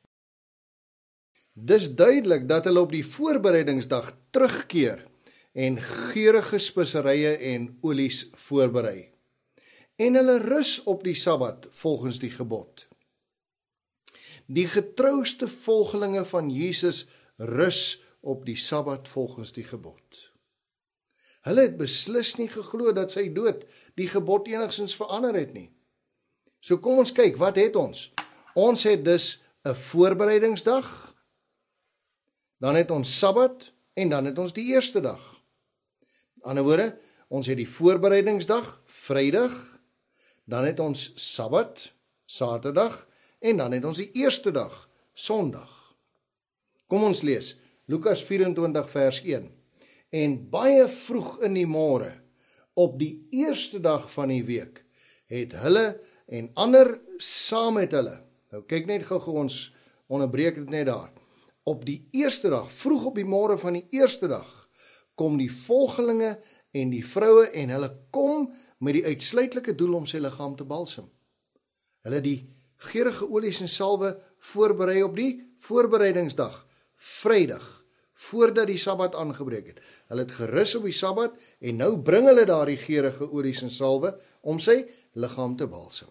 Dis duidelik dat hulle op die voorbereidingsdag terugkeer en geurige speserye en olies voorberei. En hulle rus op die Sabbat volgens die gebod. Die getrouste volgelinge van Jesus rus op die Sabbat volgens die gebod. Hulle het beslis nie geglo dat sy dood die gebod enigstens verander het nie. So kom ons kyk, wat het ons? Ons het dus 'n voorbereidingsdag, dan het ons Sabbat, en dan het ons die eerste dag. Aan die ander woorde, ons het die voorbereidingsdag, Vrydag, dan het ons Sabbat, Saterdag, en dan het ons die eerste dag, Sondag. Kom ons lees, Lukas 24 vers 1. En baie vroeg in die môre, op die eerste dag van die week, het hulle en ander saam met hulle. Nou kyk net gou, ons onderbreek dit net daar. Op die eerste dag, vroeg op die môre van die eerste dag, kom die volgelinge en die vroue, en hulle kom met die uitsluitlike doel om sy liggaam te balsem. Hulle die geurige olies en salwe voorberei op die voorbereidingsdag, Vrydag, voordat die Sabbat aangebreek het. Hulle het gerus op die Sabbat, en nou bring hulle daar die geurige olies en salwe om sy liggaam te balsem.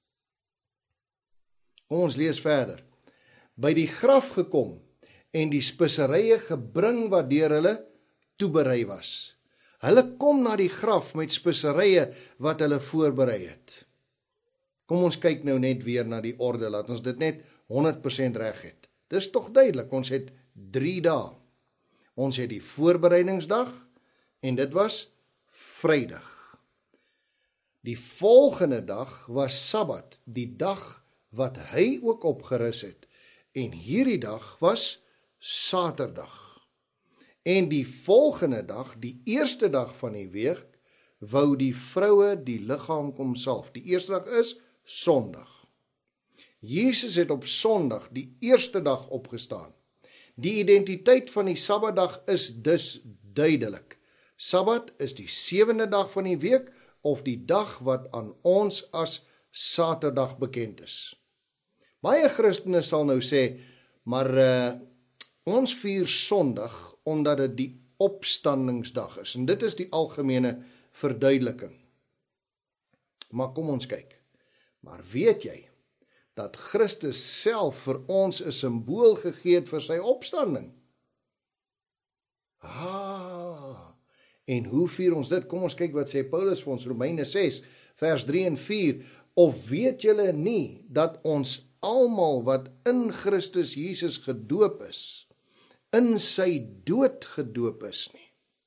Kom ons lees verder. By die graf gekom, en die speserye gebring wat deur hulle toeberei was. Hulle kom na die graf met speserye wat hulle voorberei het. Kom ons kyk nou net weer na die orde, laat ons dit net 100% reg het. Dis tog duidelik, ons het 3 dae. Ons het die voorbereidingsdag, en dit was Vrydag. Die volgende dag was Sabbat, die dag wat hy ook opgerus het, en hierdie dag was Saterdag. En die volgende dag, die eerste dag van die week, wou die vroue die liggaam kom salf. Die eerste dag is Sondag. Jesus het op Sondag, die eerste dag, opgestaan. Die identiteit van die Sabbatdag is dus duidelik. Sabbat is die 7de dag van die week, of die dag wat aan ons as Saterdag bekend is. Baie Christene sal nou sê, maar ons vier Sondag omdat dit die opstandingsdag is. En dit is die algemene verduideliking. Maar kom ons kyk. Maar weet jy dat Christus self vir ons 'n simbool gegee het vir sy opstanding? En hoe vier ons dit? Kom ons kyk wat sê Paulus vir ons, Romeine 6, vers 3 en 4. Of weet julle nie dat ons almal wat in Christus Jesus gedoop is, in sy dood gedoop is nie?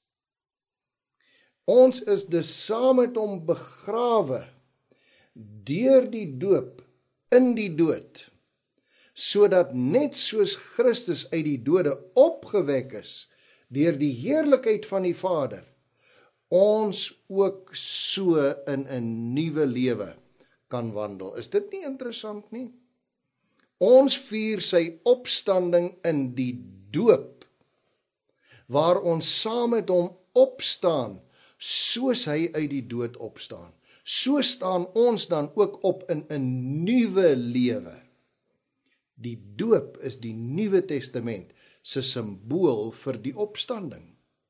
Ons is dus saam met hom begrawe deur die doop in die dood, sodat net soos Christus uit die dode opgewek is deur die heerlikheid van die Vader, ons ook so in 'n nuwe lewe kan wandel. Is dit nie interessant nie? Ons vier sy opstanding in die doop, waar ons saam met hom opstaan, soos hy uit die dood opstaan. So staan ons dan ook op in 'n nuwe lewe. Die doop is die Nuwe Testament se simbool vir die opstanding.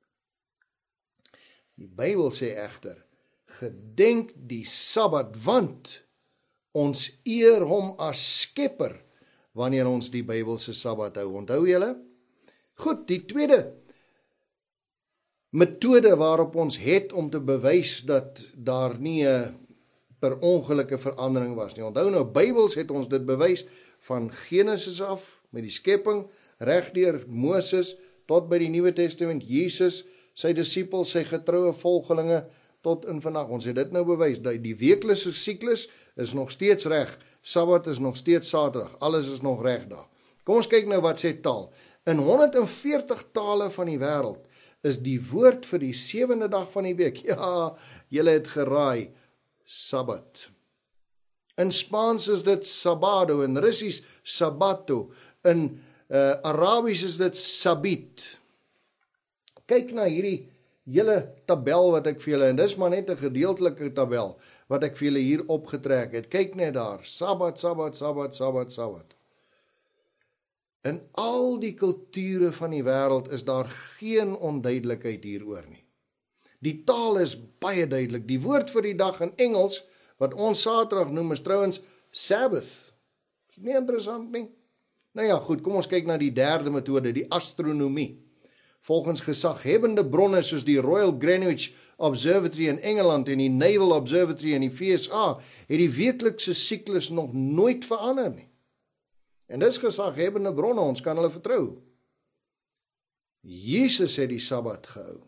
Die Bybel sê egter, gedenk die Sabbat, want ons eer hom as skepper wanneer ons die Bybelse Sabbat hou. Onthou julle? Goed, die tweede metode waarop ons het om te bewys dat daar nie 'n per ongelukke verandering was nie. Onthou nou, Bybels het ons dit bewys van Genesis af, met die skepping, reg deur Moses, tot by die Nuwe Testament, Jesus, sy disippels, sy getroue volgelinge, tot in vandag. Ons het dit nou bewys, dat die weeklikse siklus is nog steeds reg, Sabbat is nog steeds Saterdag, alles is nog reg daar. Kom ons kyk nou wat sê taal. In 140 tale van die wêreld is die woord vir die 7de dag van die week, ja, julle het geraai, Sabbat. In Spaans is dit Sabado, in Russies Sabato, in Arabies is dit Sabit. Kyk na hierdie hele tabel wat ek vir julle, en dis maar net 'n gedeeltelike tabel wat ek vir julle hier opgetrek het. Kyk net daar, Sabbat, Sabbat, Sabbat, Sabbat, Sabbat. In al die kulture van die wêreld is daar geen onduidelikheid hieroor nie. Die taal is baie duidelik. Die woord vir die dag in Engels, wat ons Saterdag noem, is trouwens Sabbath. Is dit nie interessant nie? Nou ja, goed, kom ons kyk na die derde metode, die astronomie. Volgens gesaghebbende bronne soos die Royal Greenwich Observatory in Engeland en die Naval Observatory in die VSA, het die weeklikse siklus nog nooit verander nie. En dis gesaghebbende bronne, ons kan hulle vertrou. Jesus het die Sabbat gehou.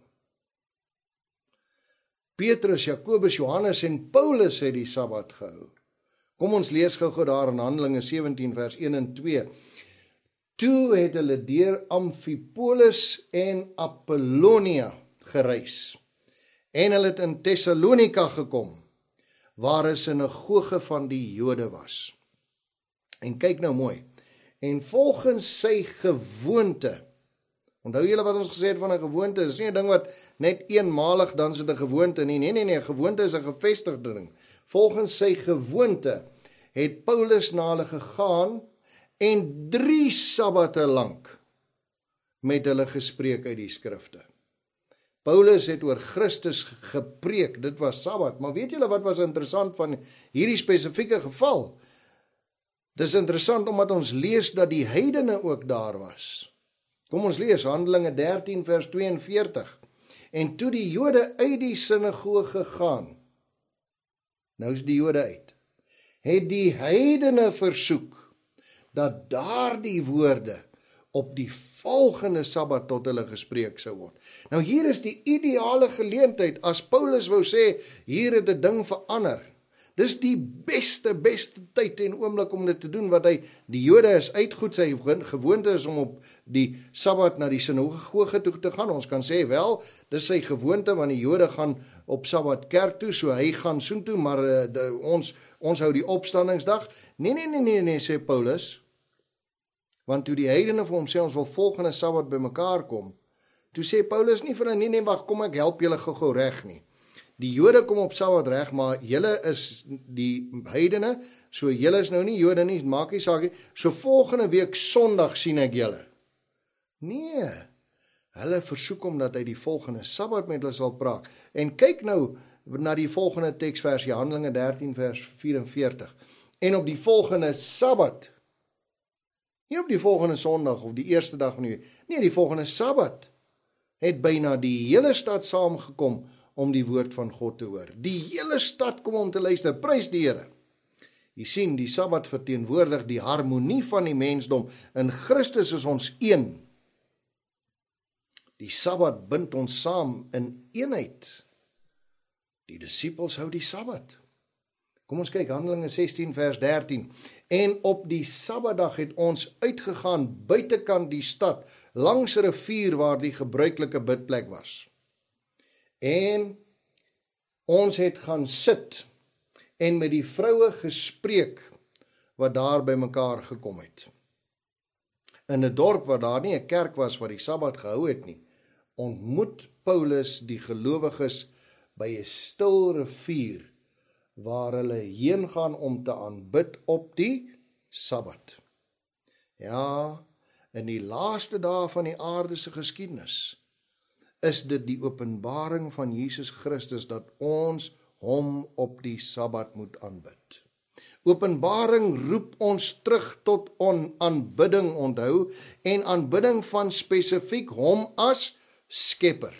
Petrus, Jakobus, Johannes en Paulus het die Sabbat gehou. Kom ons lees gou daar in Handelinge 17 vers 1 en 2. Toe het hulle deur Amphipolis en Apollonia gereis. En hulle het in Thessalonika gekom, waar 'n sinagoge van die Jode was. En kyk nou mooi. En volgens sy gewoonte, onthou julle wat ons gesê het van 'n gewoonte, dis nie 'n ding wat net eenmalig dan is dit 'n gewoonte nie. Nee, 'n gewoonte is 'n gevestigde ding. Volgens sy gewoonte het Paulus na hulle gegaan en 3 sabbatte lank met hulle gespreek uit die skrifte. Paulus het oor Christus gepreek, dit was Sabbat, maar weet julle wat was interessant van hierdie spesifieke geval? Dis interessant omdat ons lees dat die heidene ook daar was. Kom ons lees Handelinge 13 vers 42. En toe die Jode uit die sinagoge gaan, nou is die Jode uit, het die heidene versoek dat daardie woorde op die volgende Sabbat tot hulle gespreek sou word. Nou hier is die ideale geleentheid, as Paulus wou sê, hier het 'n ding verander. Dis die beste tyd en oomblik om dit te doen, wat die Jode is uitgoed, sy gewoonte is om op die Sabbat na die sinagoge toe te gaan. Ons kan sê, wel, dis sy gewoonte, want die Jode gaan op Sabbat kerk toe, so hy gaan soontoe, maar ons hou die opstandingsdag. Nee, sê Paulus, want toe die heidene vir hom sê, ons wil volgende Sabbat by mekaar kom, toe sê Paulus nie vir hulle, nee, wag, kom ek help julle gou reg nie. Die Jode kom op Sabbat reg, maar julle is die heidene, so julle is nou nie Jode nie, maak nie saak nie, so volgende week Sondag sien ek julle. Nee, hulle versoek hom dat hy die volgende Sabbat met hulle sal praat. En kyk nou na die volgende teksversie, Handelinge 13 vers 44. En op die volgende Sabbat, nie op die volgende Sondag of die eerste dag van die week, nee, die volgende Sabbat, het byna die hele stad saamgekom om die woord van God te hoor. Die hele stad kom om te luister, prys die Here. Jy sien, die Sabbat verteenwoordig die harmonie van die mensdom. In Christus is ons een. Die Sabbat bind ons saam in eenheid. Die disippels hou die Sabbat. Kom ons kyk, Handelinge 16 vers 13. En op die Sabbatdag het ons uitgegaan buitekant die stad, langs 'n rivier waar die gebruikelike bidplek was. En ons het gaan sit en met die vroue gespreek wat daar by mekaar gekom het. In 'n dorp waar daar nie 'n kerk was wat die Sabbat gehou het nie, ontmoet Paulus die gelowiges by 'n stil rivier waar hulle heen gaan om te aanbid op die Sabbat. Ja, in die laaste dae van die aarde se geskiedenis is dit die openbaring van Jesus Christus dat ons hom op die Sabbat moet aanbid. Openbaring roep ons terug tot aanbidding, onthou, en aanbidding van spesifiek hom as skepper.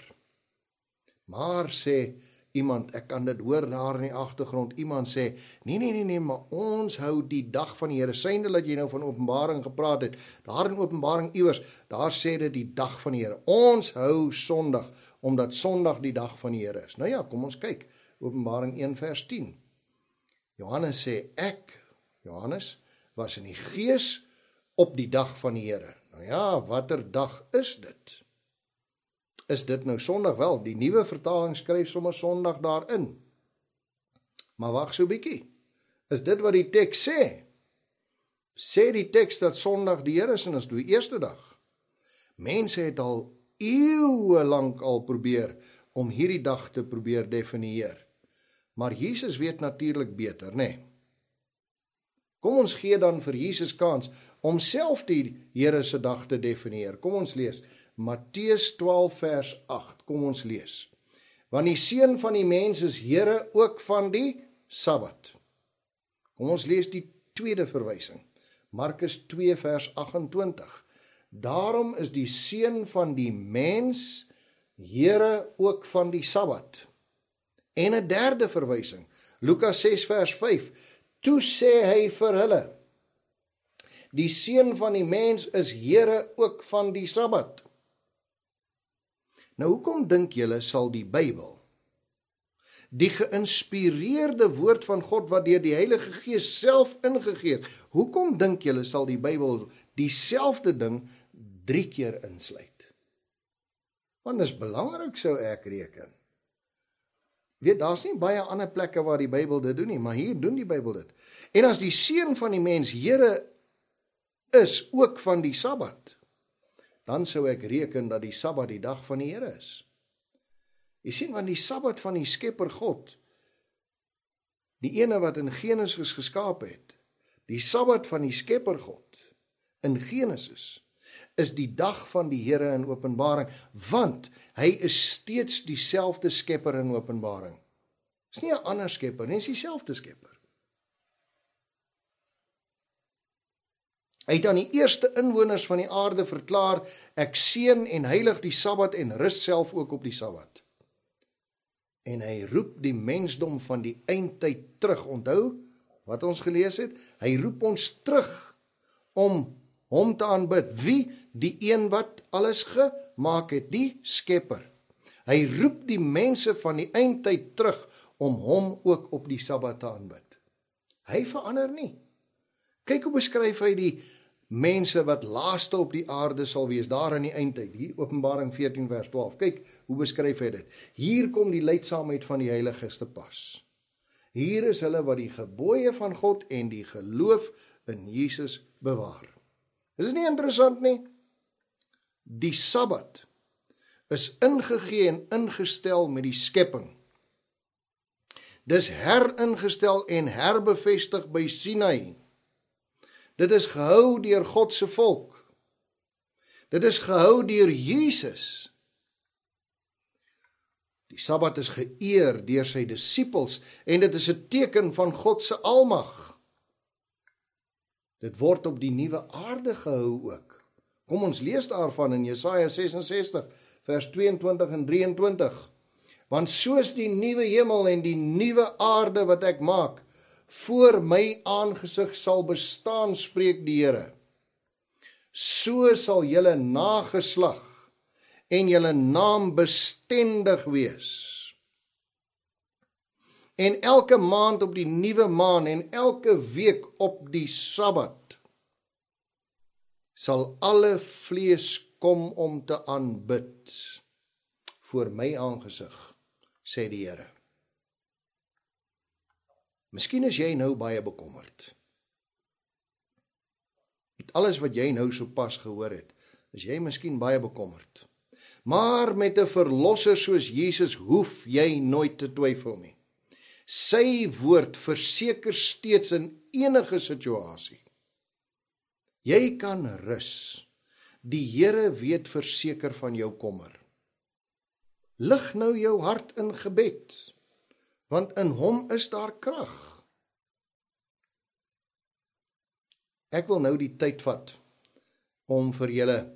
Maar sê iemand, ek kan dit hoor daar in die agtergrond, iemand sê, nee, maar ons hou die dag van die Here, synde dat jy nou van openbaring gepraat het, daar in openbaring iewers, daar sê dit die dag van die Here, ons hou Sondag, omdat Sondag die dag van die Here is. Nou ja, kom ons kyk, Openbaring 1 vers 10, Johannes sê, Johannes, was in die gees op die dag van die Here. Nou ja, watter dag is dit? Is dit nou Sondag? Wel, die nuwe vertaling skryf sommer Sondag daarin. Maar wag so 'n bietjie. Is dit wat die teks sê? Sê die teks dat Sondag die Here is en is die eerste dag? Mense het al eeue lank al probeer om hierdie dag te probeer definieer. Maar Jesus weet natuurlik beter, nê? Kom ons gee dan vir Jesus kans om self die Here se dag te definieer. Kom ons lees Matteus 12 vers 8, kom ons lees. Want die Seun van die mens is Here ook van die Sabbat. Kom ons lees die tweede verwysing. Markus 2 vers 28. Daarom is die Seun van die mens Here ook van die Sabbat. En 'n derde verwysing. Lukas 6 vers 5. Toe sê hy vir hulle, die Seun van die mens is Here ook van die Sabbat. Nou, hoekom dink julle sal die Bybel, die geïnspireerde woord van God wat deur die Heilige Gees self ingegee het, hoekom dink julle sal die Bybel dieselfde ding 3 keer insluit? Want dis belangrik, sou ek reken. Weet, daar's nie baie ander plekke waar die Bybel dit doen nie, maar hier doen die Bybel dit. En as die Seun van die mens Here is ook van die Sabbat, dan sou ek reken dat die Sabbat die dag van die Here is. Jy sien, want die Sabbat van die Skepper God, die ene wat in Genesis geskaap het, die Sabbat van die Skepper God in Genesis, is die dag van die Here in Openbaring, want hy is steeds dieselfde Skepper in Openbaring. Is nie 'n ander Skepper nie, is dieselfde Skepper. Hy het aan die eerste inwoners van die aarde verklaar, ek seën en heilig die Sabbat en rus self ook op die Sabbat. En hy roep die mensdom van die eindtyd terug. Onthou wat ons gelees het? Hy roep ons terug om hom te aanbid. Wie? Die een wat alles gemaak het, die Skepper. Hy roep die mense van die eindtyd terug om hom ook op die Sabbat te aanbid. Hy verander nie. Kyk hoe beskryf hy die mense wat laaste op die aarde sal wees, daar in die eindtyd, hier Openbaring 14 vers 12, kyk hoe beskryf hy dit. Hier kom die leidsaamheid van die Heiliges te pas. Hier is hulle wat die gebooie van God en die geloof in Jesus bewaar. Is dit nie interessant nie? Die Sabbat is ingegee en ingestel met die skepping. Dis heringestel en herbevestig by Sinai. Dit is gehou deur God se volk. Dit is gehou deur Jesus. Die Sabbat is geëer deur sy disippels en dit is 'n teken van God se almag. Dit word op die nuwe aarde gehou ook. Kom ons lees daarvan in Jesaja 66 vers 22 en 23. Want soos die nuwe hemel en die nuwe aarde wat ek maak, voor my aangesig sal bestaan, spreek die Here. So sal julle nageslag en julle naam bestendig wees. En elke maand op die nuwe maan en elke week op die Sabbat sal alle vlees kom om te aanbid voor my aangesig, sê die Here. Miskien is jy nou baie bekommerd. Met alles wat jy nou sopas gehoor het, is jy miskien baie bekommerd. Maar met 'n verlosser soos Jesus hoef jy nooit te twyfel nie. Sy woord verseker steeds in enige situasie. Jy kan rus. Die Here weet verseker van jou kommer. Lig nou jou hart in gebed, want in hom is daar krag. Ek wil nou die tyd vat om vir julle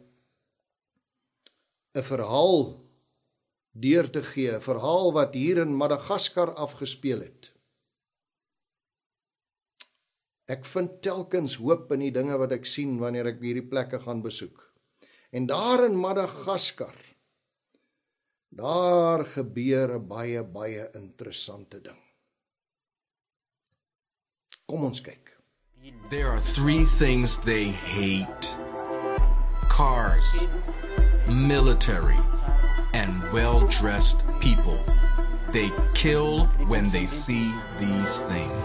'n verhaal deur te gee, 'n verhaal wat hier in Madagaskar afgespeel het. Ek vind telkens hoop in die dinge wat ek sien wanneer ek hierdie plekke gaan besoek. En daar in Madagaskar, daar gebeur 'n baie interessante ding. Kom ons kyk. There are 3 things they hate: cars, military, and well-dressed people. They kill when they see these things.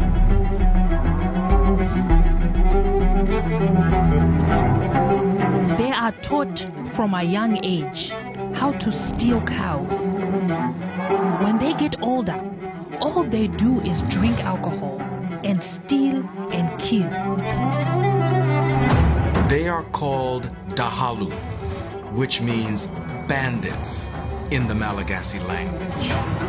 They are taught from a young age how to steal cows. When they get older, all they do is drink alcohol and steal and kill. They are called Dahalu, which means bandits in the Malagasy language.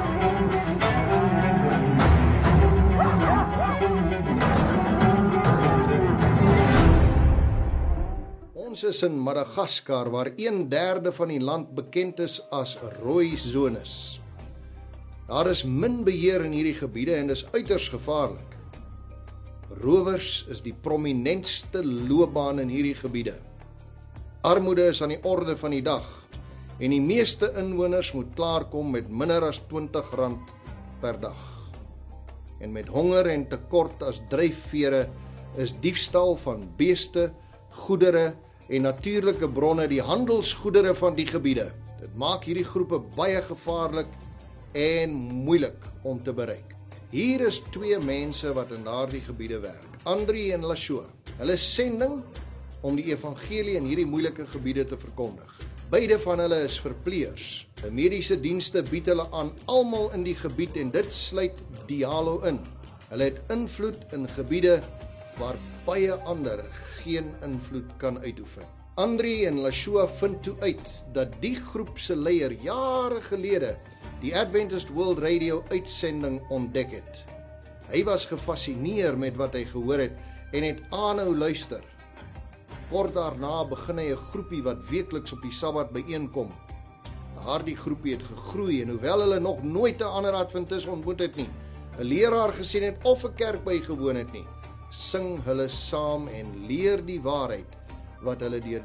Ons is in Madagaskar, waar 1/3 van die land bekend is as rooi zones. Daar is min beheer in hierdie gebiede en dis uiters gevaarlik. Rowers is die prominentste loopbaan in hierdie gebiede. Armoede is aan die orde van die dag en die meeste inwoners moet klaarkom met minder as R20 per dag. En met honger en tekort as dryfvere is diefstal van beeste, goedere en natuurlike bronne die handelsgoedere van die gebiede. Dit maak hierdie groepe baie gevaarlik en moeilik om te bereik. Hier is 2 mense wat in daardie gebiede werk, Andri en Lashua. Hulle sending om die evangelie in hierdie moeilike gebiede te verkondig. Beide van hulle is verpleegers. Die mediese dienste bied hulle aan almal in die gebied en dit sluit Dialo in. Hulle het invloed in gebiede waar baie ander geen invloed kan uitoefen. Andri en Lashua vind toe uit dat die groep se leier jare gelede die Adventist World Radio uitsending ontdek het. Hy was gefassineer met wat hy gehoor het en het aanhou luister. Kort daarna begin hy 'n groepie wat weekliks op die Sabbat byeenkom. Daardie groepie het gegroei en hoewel hulle nog nooit 'n ander Adventis ontmoet het nie, 'n leraar gesien het of 'n kerk bygewoon het nie, sing hulle saam en leer die waarheid wat hulle deur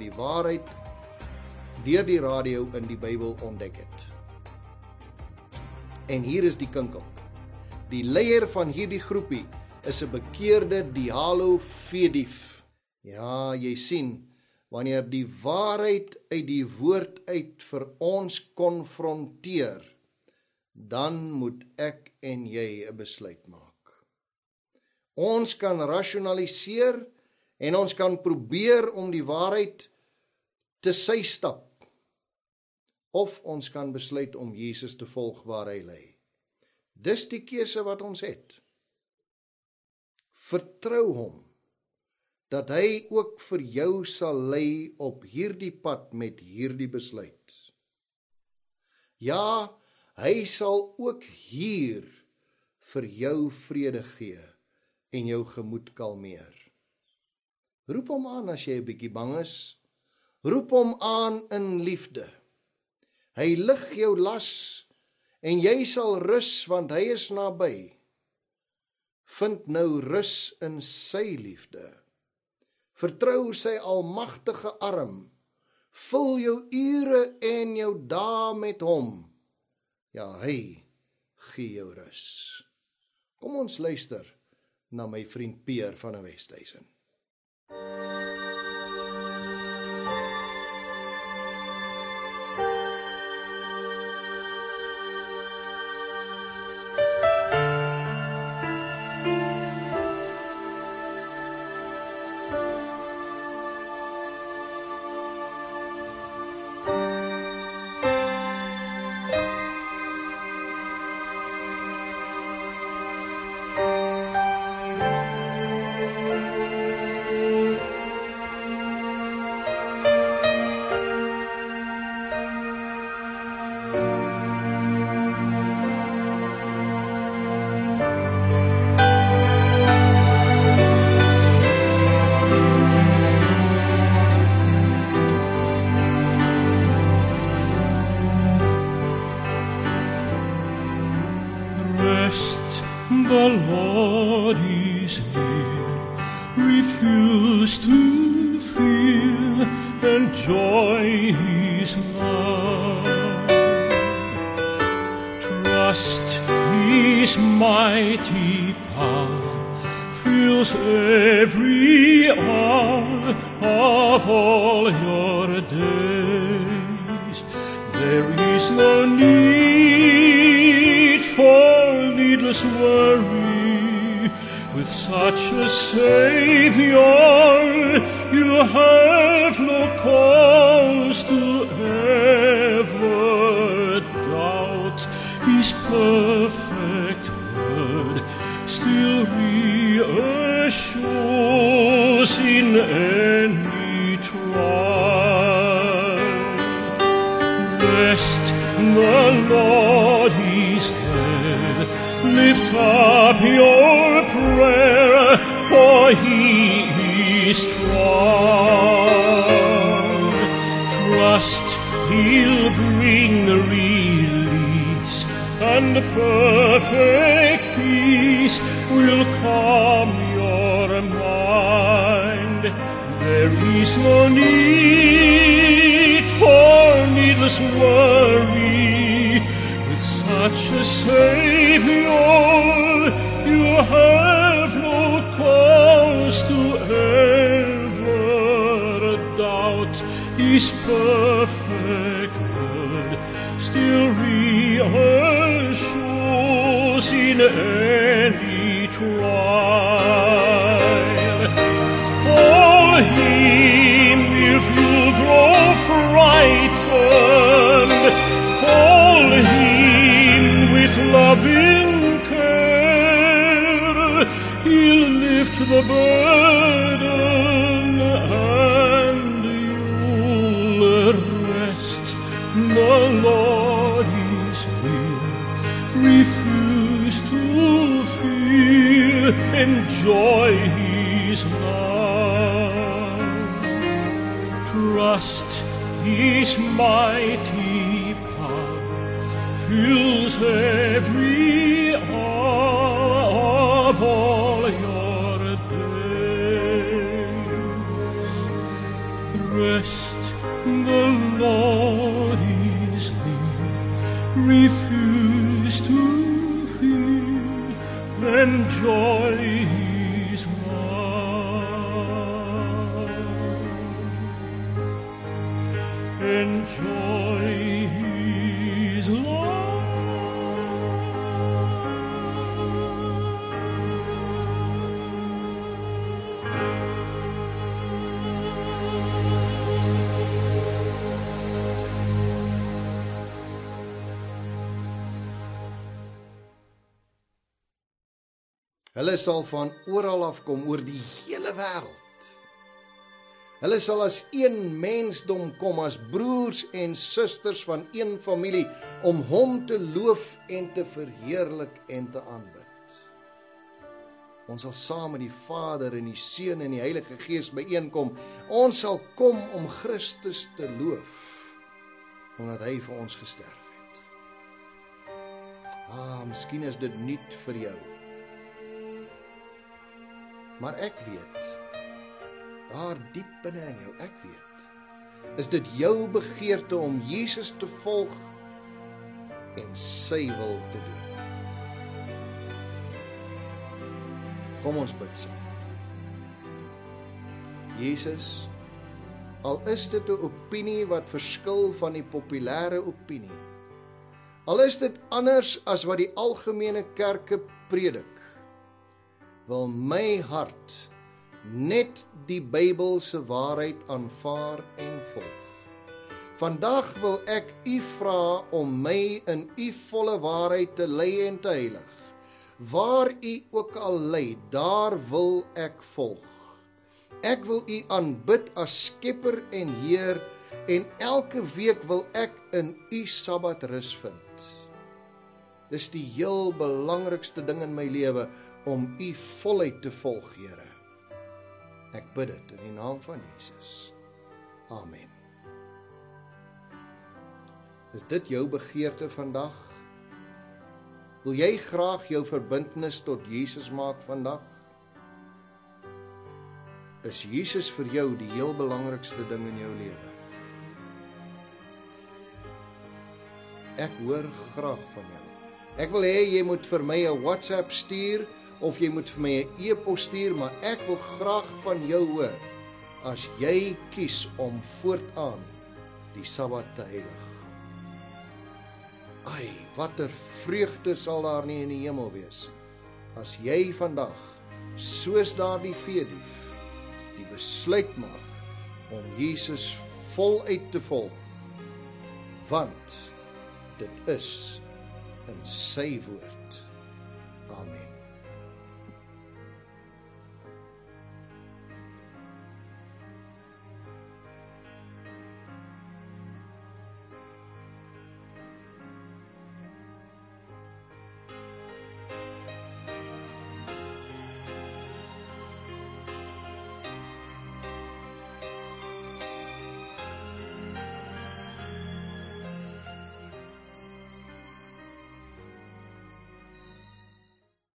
die radio in die Bybel ontdek het. En hier is die kinkel. Die leier van hierdie groepie is 'n bekeerde Dihalo veedief. Ja, jy sien, wanneer die waarheid uit die woord uit vir ons konfronteer, dan moet ek en jy 'n besluit maak. Ons kan rasionaliseer en ons kan probeer om die waarheid te sy stap, of ons kan besluit om Jesus te volg waar hy lê. Dis die keuse wat ons het. Vertrou hom, dat hy ook vir jou sal lei op hierdie pad met hierdie besluit. Ja, hy sal ook hier vir jou vrede gee en jou gemoed kalmeer. Roep hom aan as jy 'n bietjie bang is. Roep hom aan in liefde. Hy lig jou las en jy sal rus want hy is naby. Vind nou rus in sy liefde. Vertrou sy almagtige arm. Vul jou ure en jou dae met hom. Ja, hy gee jou rus. Kom ons luister na my vriend Peer van 'n Westhuizen. The Lord is near. Refuse to fear, enjoy His love. Trust His mighty power, fills every hour of all your days. There is no need for needless worry. With such a Savior, you have no cause to ever doubt. His perfect word still reassures in any trial. Rest, the Lord is there. Lift up your prayer, for He is strong. Trust He'll bring release, and perfect peace will calm your mind. There is no need for needless worry. With such a Savior, you have no cause to ever doubt. His perfect word still reassures in any trial. Call Him if you grow frightened. Call Him with loving care. He'll lift the burden and you'll rest. The Lord is near. Refuse to fear. Enjoy His love. Trust His mighty power fills every hour of all your days. rest, the Lord is near. Refuse to fear, then joy is mine. And joy is mine. Hulle sal van oral af kom oor die hele wêreld. Hulle sal as een mensdom kom, as broers en susters van een familie, om hom te loof en te verheerlik en te aanbid. Ons sal saam met die Vader en die Seun en die Heilige Gees byeenkom. Ons sal kom om Christus te loof, omdat hy vir ons gesterf het. Miskien is dit nuut vir jou. Maar ek weet, daar diep binne in jou, ek weet, is dit jou begeerte om Jesus te volg en sy wil te doen. Kom ons bid saam. Jesus, al is dit 'n opinie wat verskil van die populêre opinie, al is dit anders as wat die algemene kerke predik, wil my hart net die Bybelse waarheid aanvaar en volg. Vandag wil ek U vra om my in U volle waarheid te lei en te heilig. Waar U ook al lei, daar wil ek volg. Ek wil U aanbid as Skepper en Heer, en elke week wil ek in U Sabbat rus vind. Dis die heel belangrikste ding in my lewe, om U voluit te volg, Here. Ek bid dit in die naam van Jesus. Amen. Is dit jou begeerte vandag? Wil jy graag jou verbintenis tot Jesus maak vandag? Is Jesus vir jou die heel belangrikste ding in jou lewe? Ek hoor graag van jou. Ek wil hê jy moet vir my 'n WhatsApp stuur, of jy moet vir my 'n e-pos stuur, maar ek wil graag van jou hoor, as jy kies om voortaan die Sabbat te heilig. Ai, watter vreugde sal daar nie in die hemel wees, as jy vandag, soos daardie veedief, die besluit maak om Jesus voluit te volg, want dit is in sy woord.